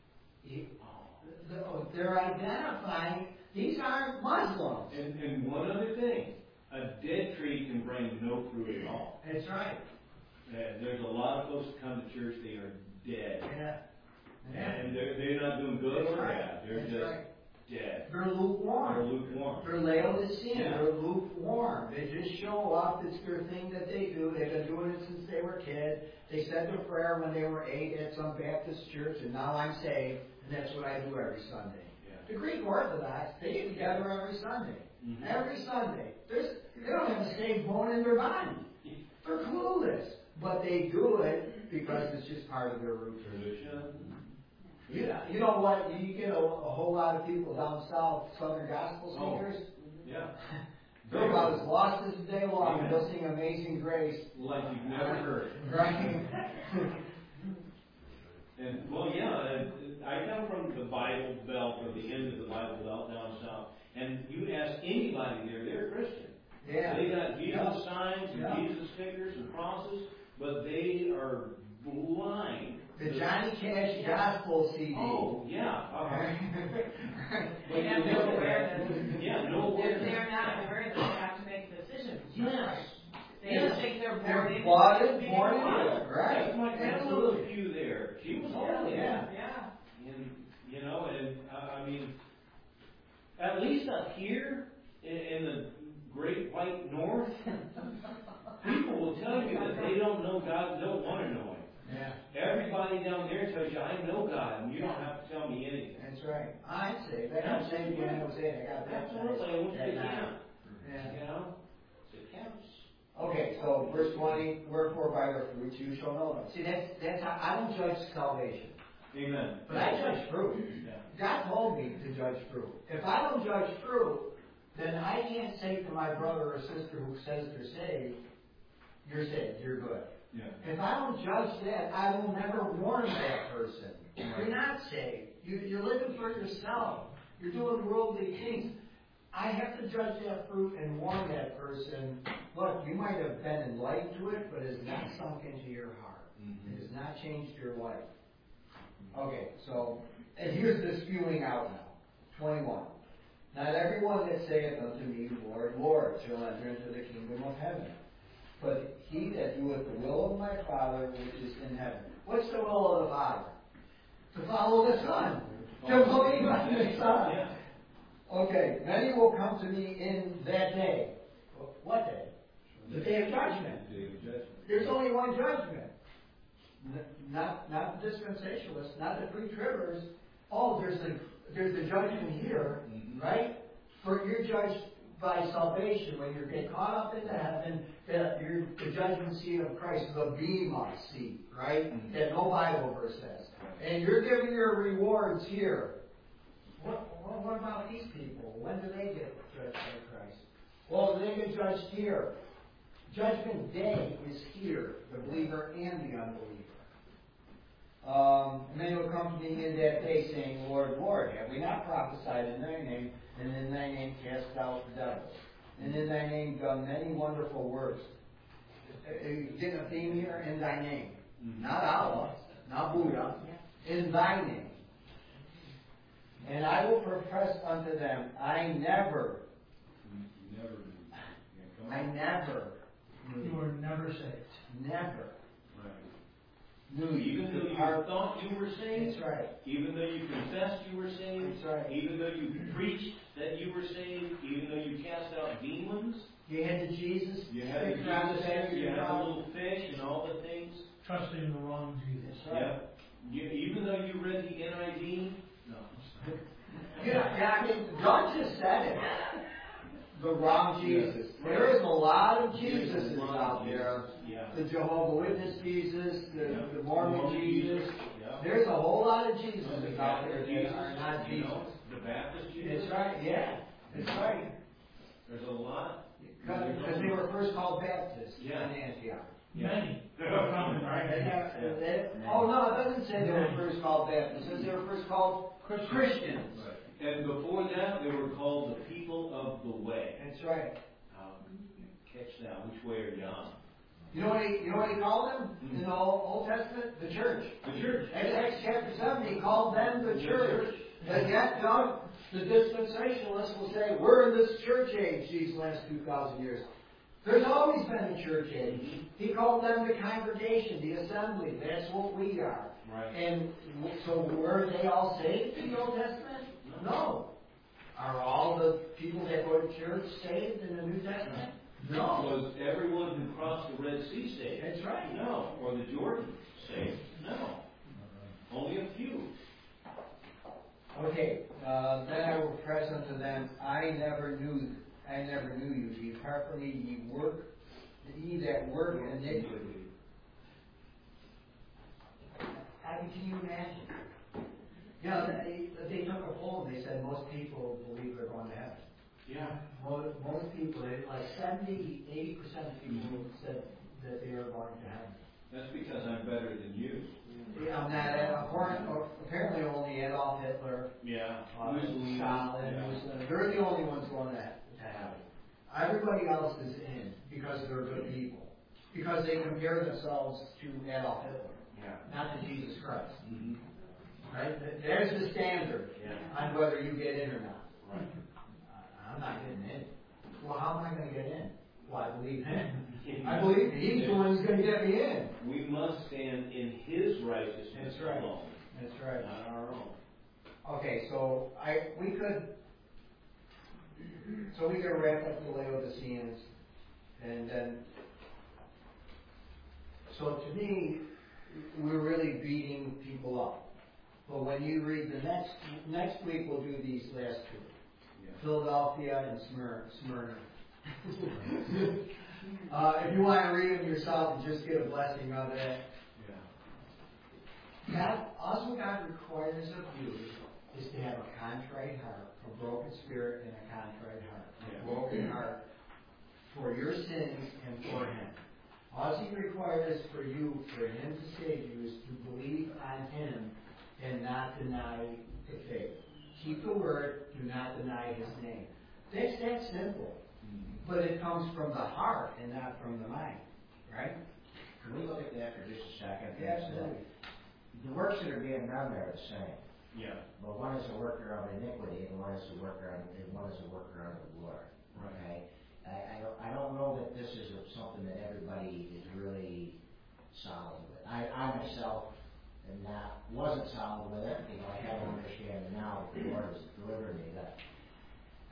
A: They're identifying, these aren't Muslims.
C: And, and one other thing, a dead tree can bring no fruit at all.
A: That's right.
C: Uh, there's a lot of folks that come to church, they are dead.
A: Yeah.
C: And they're, they're not doing good
A: That's
C: or
A: right.
C: bad. They're
A: That's
C: just
A: right.
C: dead.
A: They're lukewarm.
C: They're lukewarm.
A: They're Laodicean.
C: Yeah.
A: They're lukewarm. They just show up. It's their thing that they do. They've been doing it since they were kids. They said their prayer when they were eight at some Baptist church, and now I'm saved, and that's what I do every Sunday.
C: Yeah.
A: The Greek Orthodox, they get together every Sunday.
C: Mm-hmm.
A: Every Sunday. There's, they don't have a saved bone in their body. They're clueless. But they do it because it's just part of their routine.
C: Tradition.
A: You, you know what? You get a, a whole lot of people down south, Southern gospel
C: Oh.
A: singers.
C: Yeah.
A: They're about as lost as the day long, and they'll sing Amazing Grace.
C: Like you've never heard.
A: Right?
C: And, well, yeah, uh, I come from the Bible Belt, or the end of the Bible Belt down south, and you ask anybody there, they're Christian.
A: Yeah.
C: They got Jesus
A: Yeah.
C: signs and
A: Yeah.
C: Jesus stickers and crosses, but they are blind.
A: The Johnny Cash Gospel C D.
C: Oh, yeah. Uh-huh.
J: They have no awareness.
C: Yeah, no
J: They're,
C: awareness.
J: they're not aware that they have to make decisions.
C: Yes.
J: They
C: Yes.
J: think they're born
A: They're
J: into
A: bought
J: it,
A: it,
J: being
A: born
J: born.
A: into it. Right.
C: That's my grandma was a few there. She was holy.
A: Yeah.
J: Yeah.
C: And, you know, and uh, I mean, at least up here in, in the great white north, people will tell you that they don't know God, don't want to know Him.
A: Yeah.
C: Everybody down there tells you, I know God, and you don't have to tell me anything.
A: That's right. I'm saved. I got saved when I was eight. I got baptized.
C: Absolutely, I went to
A: at
C: the
A: nine.
C: camp.
A: Yeah.
C: You know, it counts.
A: Okay, so verse twenty, wherefore by their fruits you shall know them. See, that's, that's how, I don't judge salvation,
C: Amen.
A: but I judge fruit.
C: Yeah.
A: God told me to judge fruit. If I don't judge fruit, then I can't say to my brother or sister who says they're saved, you're saved, you're good.
C: Yeah.
A: If I don't judge that, I will never warn that person. You're not saved. You, you're living for yourself. You're doing worldly things. I have to judge that fruit and warn that person, look, you might have been enlightened to it, but it has not sunk into your heart.
C: Mm-hmm.
A: It has not changed your life. Okay, so, and here's the spewing out now. twenty-one. Not everyone that saith unto me, Lord, Lord, shall enter into the kingdom of heaven, but he that doeth the will of my Father which is in heaven. What's the will of the Father? To follow the Son. To believe on the Son.
C: Yeah.
A: Okay, many will come to me in that day. What day? The day of judgment.
C: Day of judgment.
A: There's only one judgment. N- Not, not the dispensationalists, not the pre-tribbers. Oh, there's the, there's the judgment here,
C: Mhm.
A: right? For you're judged by salvation when you get caught up into heaven. The, you're the judgment seat of Christ, the bema seat, right?
C: Mhm.
A: That no Bible verse says. And you're giving your rewards here. What, what, what about these people? When do they get judged by Christ? Well, they get judged here. Judgment day is here, the believer and the unbeliever. Um, and many will come to me in that day saying, Lord, Lord, have we not prophesied in thy name, and in thy name cast out the devils, and in thy name done many wonderful works? Uh, you getting a theme here? In thy name.
C: Mhm.
A: Not Allah, not Buddha. In thy name. And I will profess unto them, I never,
C: You never do. Yeah, come
A: I
C: on.
A: never,
E: You were never saved.
A: never
C: Right.
A: knew you.
C: Even though you
A: Our-
C: thought you were saved,
A: That's right.
C: even though you confessed you were saved,
A: That's right.
C: even though you preached that you were saved, even though you cast out demons,
A: You had the Jesus.
C: you had the
A: stick around
C: Jesus,
A: the
C: you had the
A: cross.
C: little fish and all the things.
E: Trusting in the wrong Jesus.
A: That's right.
C: Yeah. You, even though you read the N I V, no.
A: Yeah, yeah, I mean, God just said it. The wrong Jesus. There is a lot of Jesuses out there.
C: Yeah.
A: The Jehovah Witness Jesus, the,
C: Yeah.
A: the Mormon
C: Mormon
A: Jesus.
C: Jesus. Yeah.
A: There's a whole lot of
C: The
A: Jesuses out there
C: Catholic
A: that
C: Jesus,
A: are not
C: you
A: Jesus.
C: know, the Baptist Jesus.
A: That's right, yeah. That's right.
C: There's a lot.
A: Because they were first called Baptists
C: Yeah.
A: in Antioch.
E: Many.
A: Right,
E: Right.
A: they have- they- oh, no, it doesn't say they were first called Baptists. It says they were first called Christians.
C: Right. And before that, they were called the people of the way.
A: That's right.
C: Um, catch that. Which way are you on?
A: You know what he, you know what he called them in the Old, Old Testament? The church.
C: The church.
A: In Acts chapter seven, he called them the church. But yet, God, the dispensationalists will say, we're in this church age these last two thousand years. There's always been a church age. He called them the congregation, the assembly. That's what we are.
C: Right.
A: And w- so were they all saved in the Old Testament? No. Are all the people that go to church saved in the New Testament? No.
C: Was everyone who crossed the Red Sea saved?
A: That's right.
C: No. Or the Jordan saved? No. Only a few.
A: Okay, uh, then I will press unto them, I never knew, I never knew you. Depart from me, ye work, ye that work iniquity. I mean, can you imagine? You know, they, they took a poll and they said most people believe they're going to heaven.
C: Yeah.
A: Most, most people, they, like seventy, eighty percent of people said that they are going to heaven.
C: That's because I'm better than you.
A: Yeah, I'm not, according, apparently only Adolf Hitler,
C: Yeah.
A: Uh,
C: Mussolini.
A: Stalin,
C: Yeah.
A: Mussolini. They're the only ones going to, to heaven. Everybody else is in because they're good people. Because they compare themselves to Adolf Hitler,
C: Yeah.
A: not to Jesus Christ.
C: Mm-hmm.
A: Right? There's the standard
C: Yeah.
A: on whether you get in or not.
C: Right.
A: Uh, I'm not getting in. Well, how am I going to get in? Well, I believe him. I believe he's the one who's going to get me in.
C: We must stand in His righteousness
A: That's right.
C: alone,
A: That's right.
C: not our own.
A: Okay, so I we could so we could wrap up the Laodiceans, and then so to me we're really beating people up. But when you read the next next week, we'll do these last two,
C: Yeah.
A: Philadelphia and Smyrna. Smyrna. uh, if you want to read them yourself and just get a blessing of it.
C: Yeah.
A: God, also God requires of you is to have a contrite heart, a broken spirit, and a contrite heart. A
C: Yeah.
A: broken heart for your sins and for Him. All He requires for you, for Him to save you, is to believe on Him and not deny the faith. Keep the word, do not deny His name. That's that simple. But it comes from the heart and not from the mind. Right?
D: Can we look at that for just a second?
A: Absolutely.
D: The works that are being done there are the same.
C: Yeah.
D: But one is a worker of iniquity, and one is a worker of, and one is a worker of the Lord.
C: Right.
D: Okay? I, I, don't, I don't know that this is something that everybody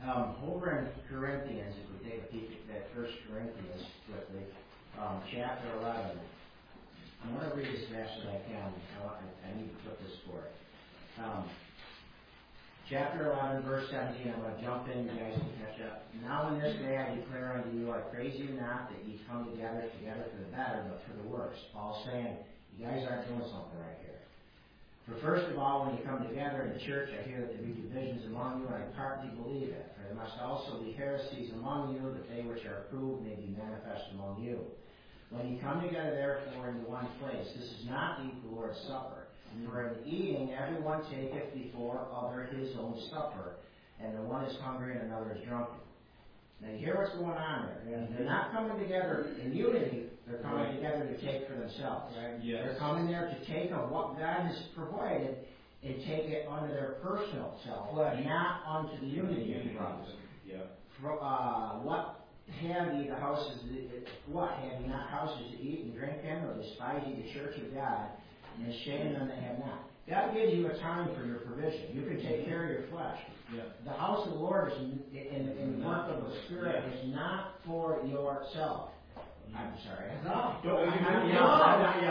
D: Um, over in Corinthians, if we take a peek at that First Corinthians quickly, um, chapter eleven. I'm going to read as fast as I can. I, want, I need to put this for it. Um, chapter eleven, verse seventeen. I'm going to jump in. You guys can catch up. Now in this day I declare unto you, I praise you not that ye come together together for the better, but for the worse. Paul's saying, you guys aren't doing something right here. For first of all, when you come together in the church, I hear that there be divisions among you, and I partly believe it. For there must also be heresies among you, that they which are approved may be manifest among you. When you come together, therefore, into one place, this is not the Lord's Supper. For in eating, everyone taketh before other his own supper, and the one is hungry and another is drunken. Now, you hear what's going on there. They're not coming together in unity. They're coming right. together to take for themselves. Right? Yes. They're coming there to take of what God has provided and take it unto their personal self, Flesh. Not unto the unity of brothers. Yeah. For, uh, what have ye the houses? What have ye not houses to eat and drink in, or despise ye the church of God, and shame them that have not? God gives you a time for your provision. You can take care of your flesh. Yeah. The house of the Lord is in, in, in the work of the Spirit. Yeah. Is not for yourself. I'm sorry. No. Don't, I'm not yelling. I'm not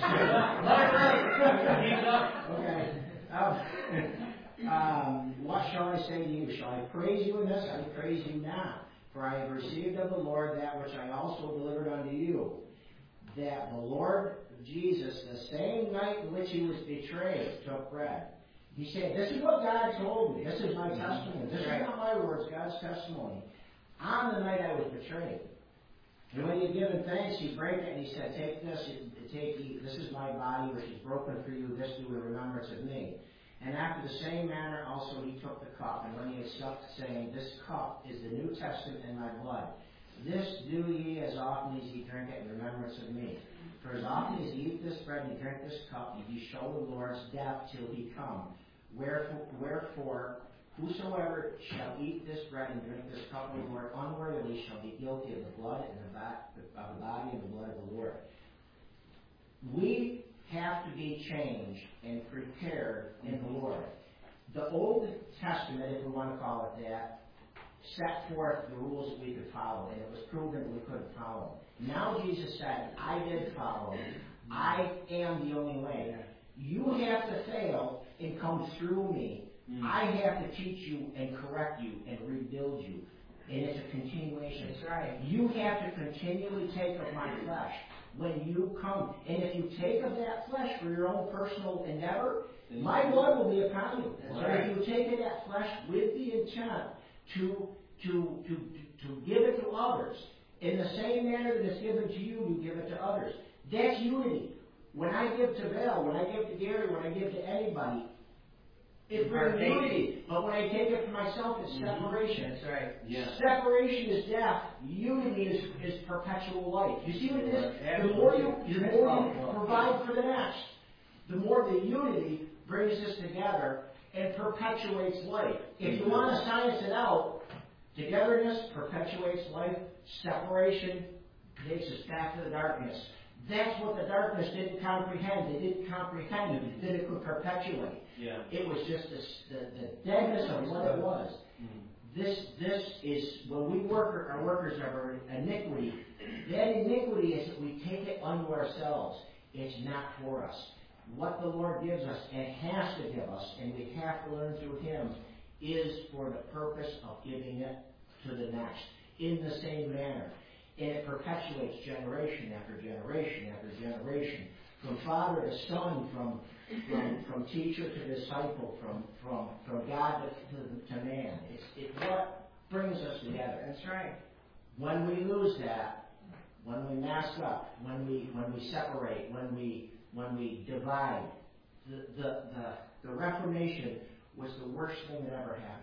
D: yelling. Okay. Um, um, what shall I say to you? Shall I praise you in this? I praise you now. For I have received of the Lord that which I also delivered unto you. That the Lord Jesus, the same night in which he was betrayed, took bread. He said, this is what God told me. This is my testimony. This is not my words, God's testimony. On the night I was betrayed. And when he had given thanks, he brake it and he said, take this, take eat. This is my body which is broken for you. This do in remembrance of me. And after the same manner also he took the cup. And when he had supped, saying, this cup is the New Testament in my blood. This do ye as often as ye drink it in remembrance of me. For as often as ye eat this bread and drink this cup, ye show the Lord's death till he come. Wherefore, wherefore, whosoever shall eat this bread and drink this cup of the Lord unworthily shall be guilty of the blood and the, ba- of the body and the blood of the Lord. We have to be changed and prepared in the Lord. The Old Testament, if we want to call it that, set forth the rules that we could follow, and it was proven that we couldn't follow. Now Jesus said, I did follow. I am the only way. You have to fail and come through me. Mm. I have to teach you and correct you and rebuild you. And it's a continuation. That's right. You have to continually take of my flesh when you come. And if you take of that flesh for your own personal endeavor, mm. my blood will be upon you. That's so right. If you take of that flesh with the intent to, to, to, to, to give it to others, in the same manner that it's given to you, you give it to others. That's unity. When I give to Val, when I give to Gary, when I give to anybody, it brings unity. But when I take it for myself, it's mm-hmm. separation. That's right. Yeah. Separation is death. Unity is, is perpetual life. You see what it is? The more you, the more you provide for the next, the more the unity brings us together and perpetuates life. If you want to science it out, togetherness perpetuates life. Separation takes us back to the darkness. That's what the darkness didn't comprehend. They didn't comprehend that it could perpetuate. Yeah. It was just this, the, the deadness of what it was. Mm-hmm. This this is, when we work, our workers of iniquity, that iniquity is that we take it unto ourselves. It's not for us. What the Lord gives us and has to give us, and we have to learn through Him, is for the purpose of giving it to the next in the same manner. And it perpetuates generation after generation after generation, from father to son, from from, from teacher to disciple, from from, from God to, to, to man. It's it what brings us together. That's right. When we lose that, when we mask up, when we when we separate, when we when we divide, the the the, the Reformation was the worst thing that ever happened.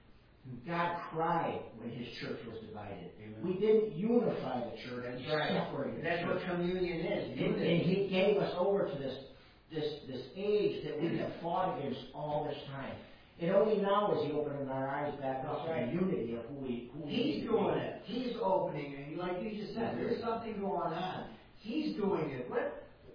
D: God cried when His church was divided. Amen. We didn't unify the church and separate. That's what communion is. And, and He gave us over to this, this, this age that we have fought against all this time. And only now is He opening our eyes back up to the unity of who we who He's doing it. He's opening it. Like you just said, there's something going on. He's doing it. What?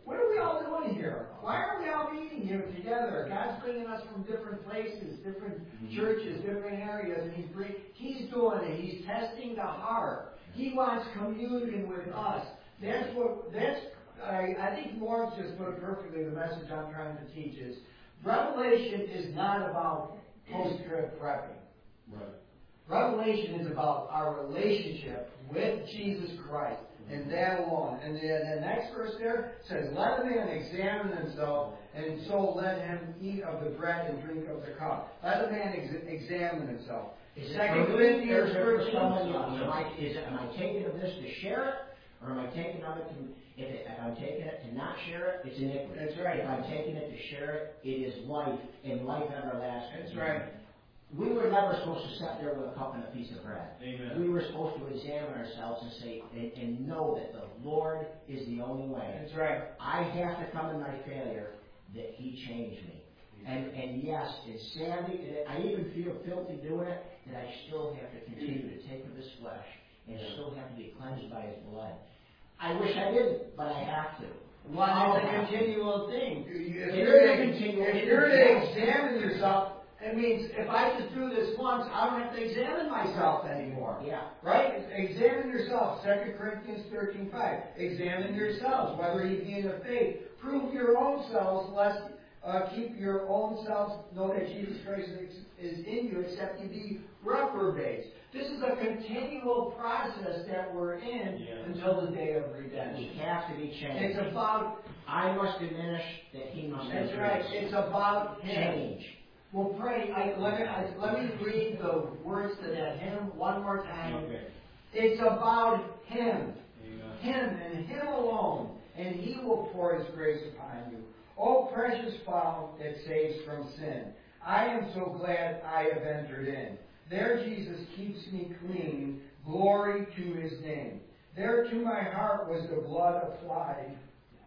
A: what are we all doing here? Why are we all meeting here together? God's bringing us from different places, different churches, different areas, and He's bring, He's doing it. He's testing the heart. He wants communion with us. That's what, that's, I, I think Lawrence just put it perfectly, the message I'm trying to teach is, Revelation is not about post-trib prepping.
C: Right.
A: Revelation is about our relationship with Jesus Christ, and that alone. And the, the next verse there says, let a man examine himself, and so let him eat of the bread and drink of the cup. Let a man ex- examine himself.
D: Is it
A: Second
D: for me, or
A: Corinthians
D: is it for
A: thirteen.
D: someone else? Am I, is it, am I taking of this to share it, or am I taking of it to, if, it, if I'm taking it to not share it, it's iniquity.
A: That's right.
D: If I'm taking it to share it, it is life, and life everlasting.
A: That's right.
D: We were never supposed to sit there with a cup and a piece of bread.
C: Amen.
D: We were supposed to examine ourselves and say, and, and know that the Lord is the only way.
A: That's right.
D: I have to come in my failure that He changed me. And and yes, it's sadly, I even feel filthy doing it, that I still have to continue to take of His flesh and still have to be cleansed by His blood. I wish I didn't, but I have to.
A: Well, it's a continual thing. If
D: It
A: you're
D: is a
A: to,
D: continual
A: if
D: thing.
A: you're to examine yourself, it means if I just do this once, I don't have to examine myself anymore.
D: Yeah.
A: Right? Examine yourself. Second Corinthians thirteen five. Examine yourselves, whether ye be in the faith. Prove your own selves, lest uh, keep your own selves, know that Jesus Christ is, is in you, except you be reprobates. This is a continual process that we're in
C: Yeah.
A: until the day of redemption.
D: We have to be changed.
A: It's about,
D: I must diminish that He must
A: that's
D: increase.
A: right, it's about Him.
D: Change.
A: Well, pray, I, let, me, I, let me read the words to that hymn one more time.
C: Okay.
A: It's about Him.
C: Amen.
A: Him and Him alone, and He will pour His grace upon you. O precious fount that saves from sin, I am so glad I have entered in. There Jesus keeps me clean, glory to His name. There to my heart was the blood applied,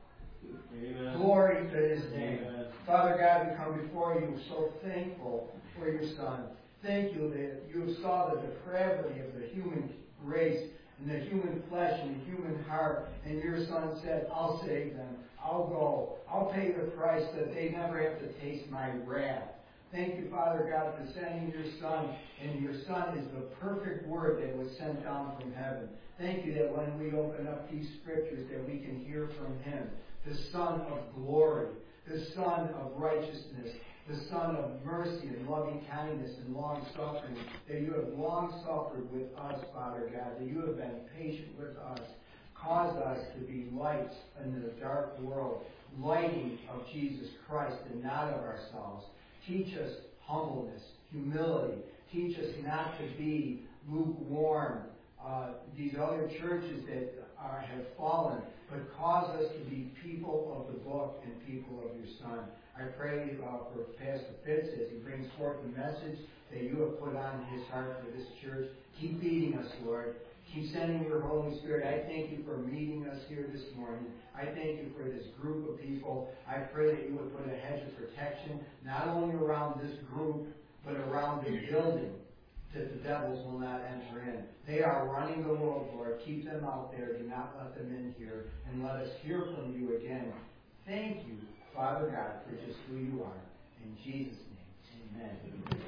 C: Amen.
A: glory to His name.
C: Amen.
A: Father God, we come before you so thankful for your Son. Thank you that you saw the depravity of the human race and the human flesh and the human heart, and your Son said, I'll save them. I'll go. I'll pay the price that they never have to taste my wrath. Thank you, Father God, for sending your Son, and your Son is the perfect Word that was sent down from heaven. Thank you that when we open up these Scriptures that we can hear from Him, the Son of glory, the Son of righteousness, the Son of mercy and loving kindness and long suffering, that you have long suffered with us, Father God, that you have been patient with us. Cause us to be lights in the dark world, lighting of Jesus Christ and not of ourselves. Teach us humbleness, humility. Teach us not to be lukewarm. Uh, these other churches that are, have fallen, but cause us to be people of the book and people of your Son. I pray uh, for Pastor Fitz as he brings forth the message that you have put on his heart for this church. Keep feeding us, Lord. Keep sending your Holy Spirit. I thank you for meeting us here this morning. I thank you for this group of people. I pray that you would put a hedge of protection, not only around this group, but around the building, that the devils will not enter in. They are running the world, Lord. Keep them out there. Do not let them in here. And let us hear from you again. Thank you, Father God, for just who you are. In Jesus' name, amen.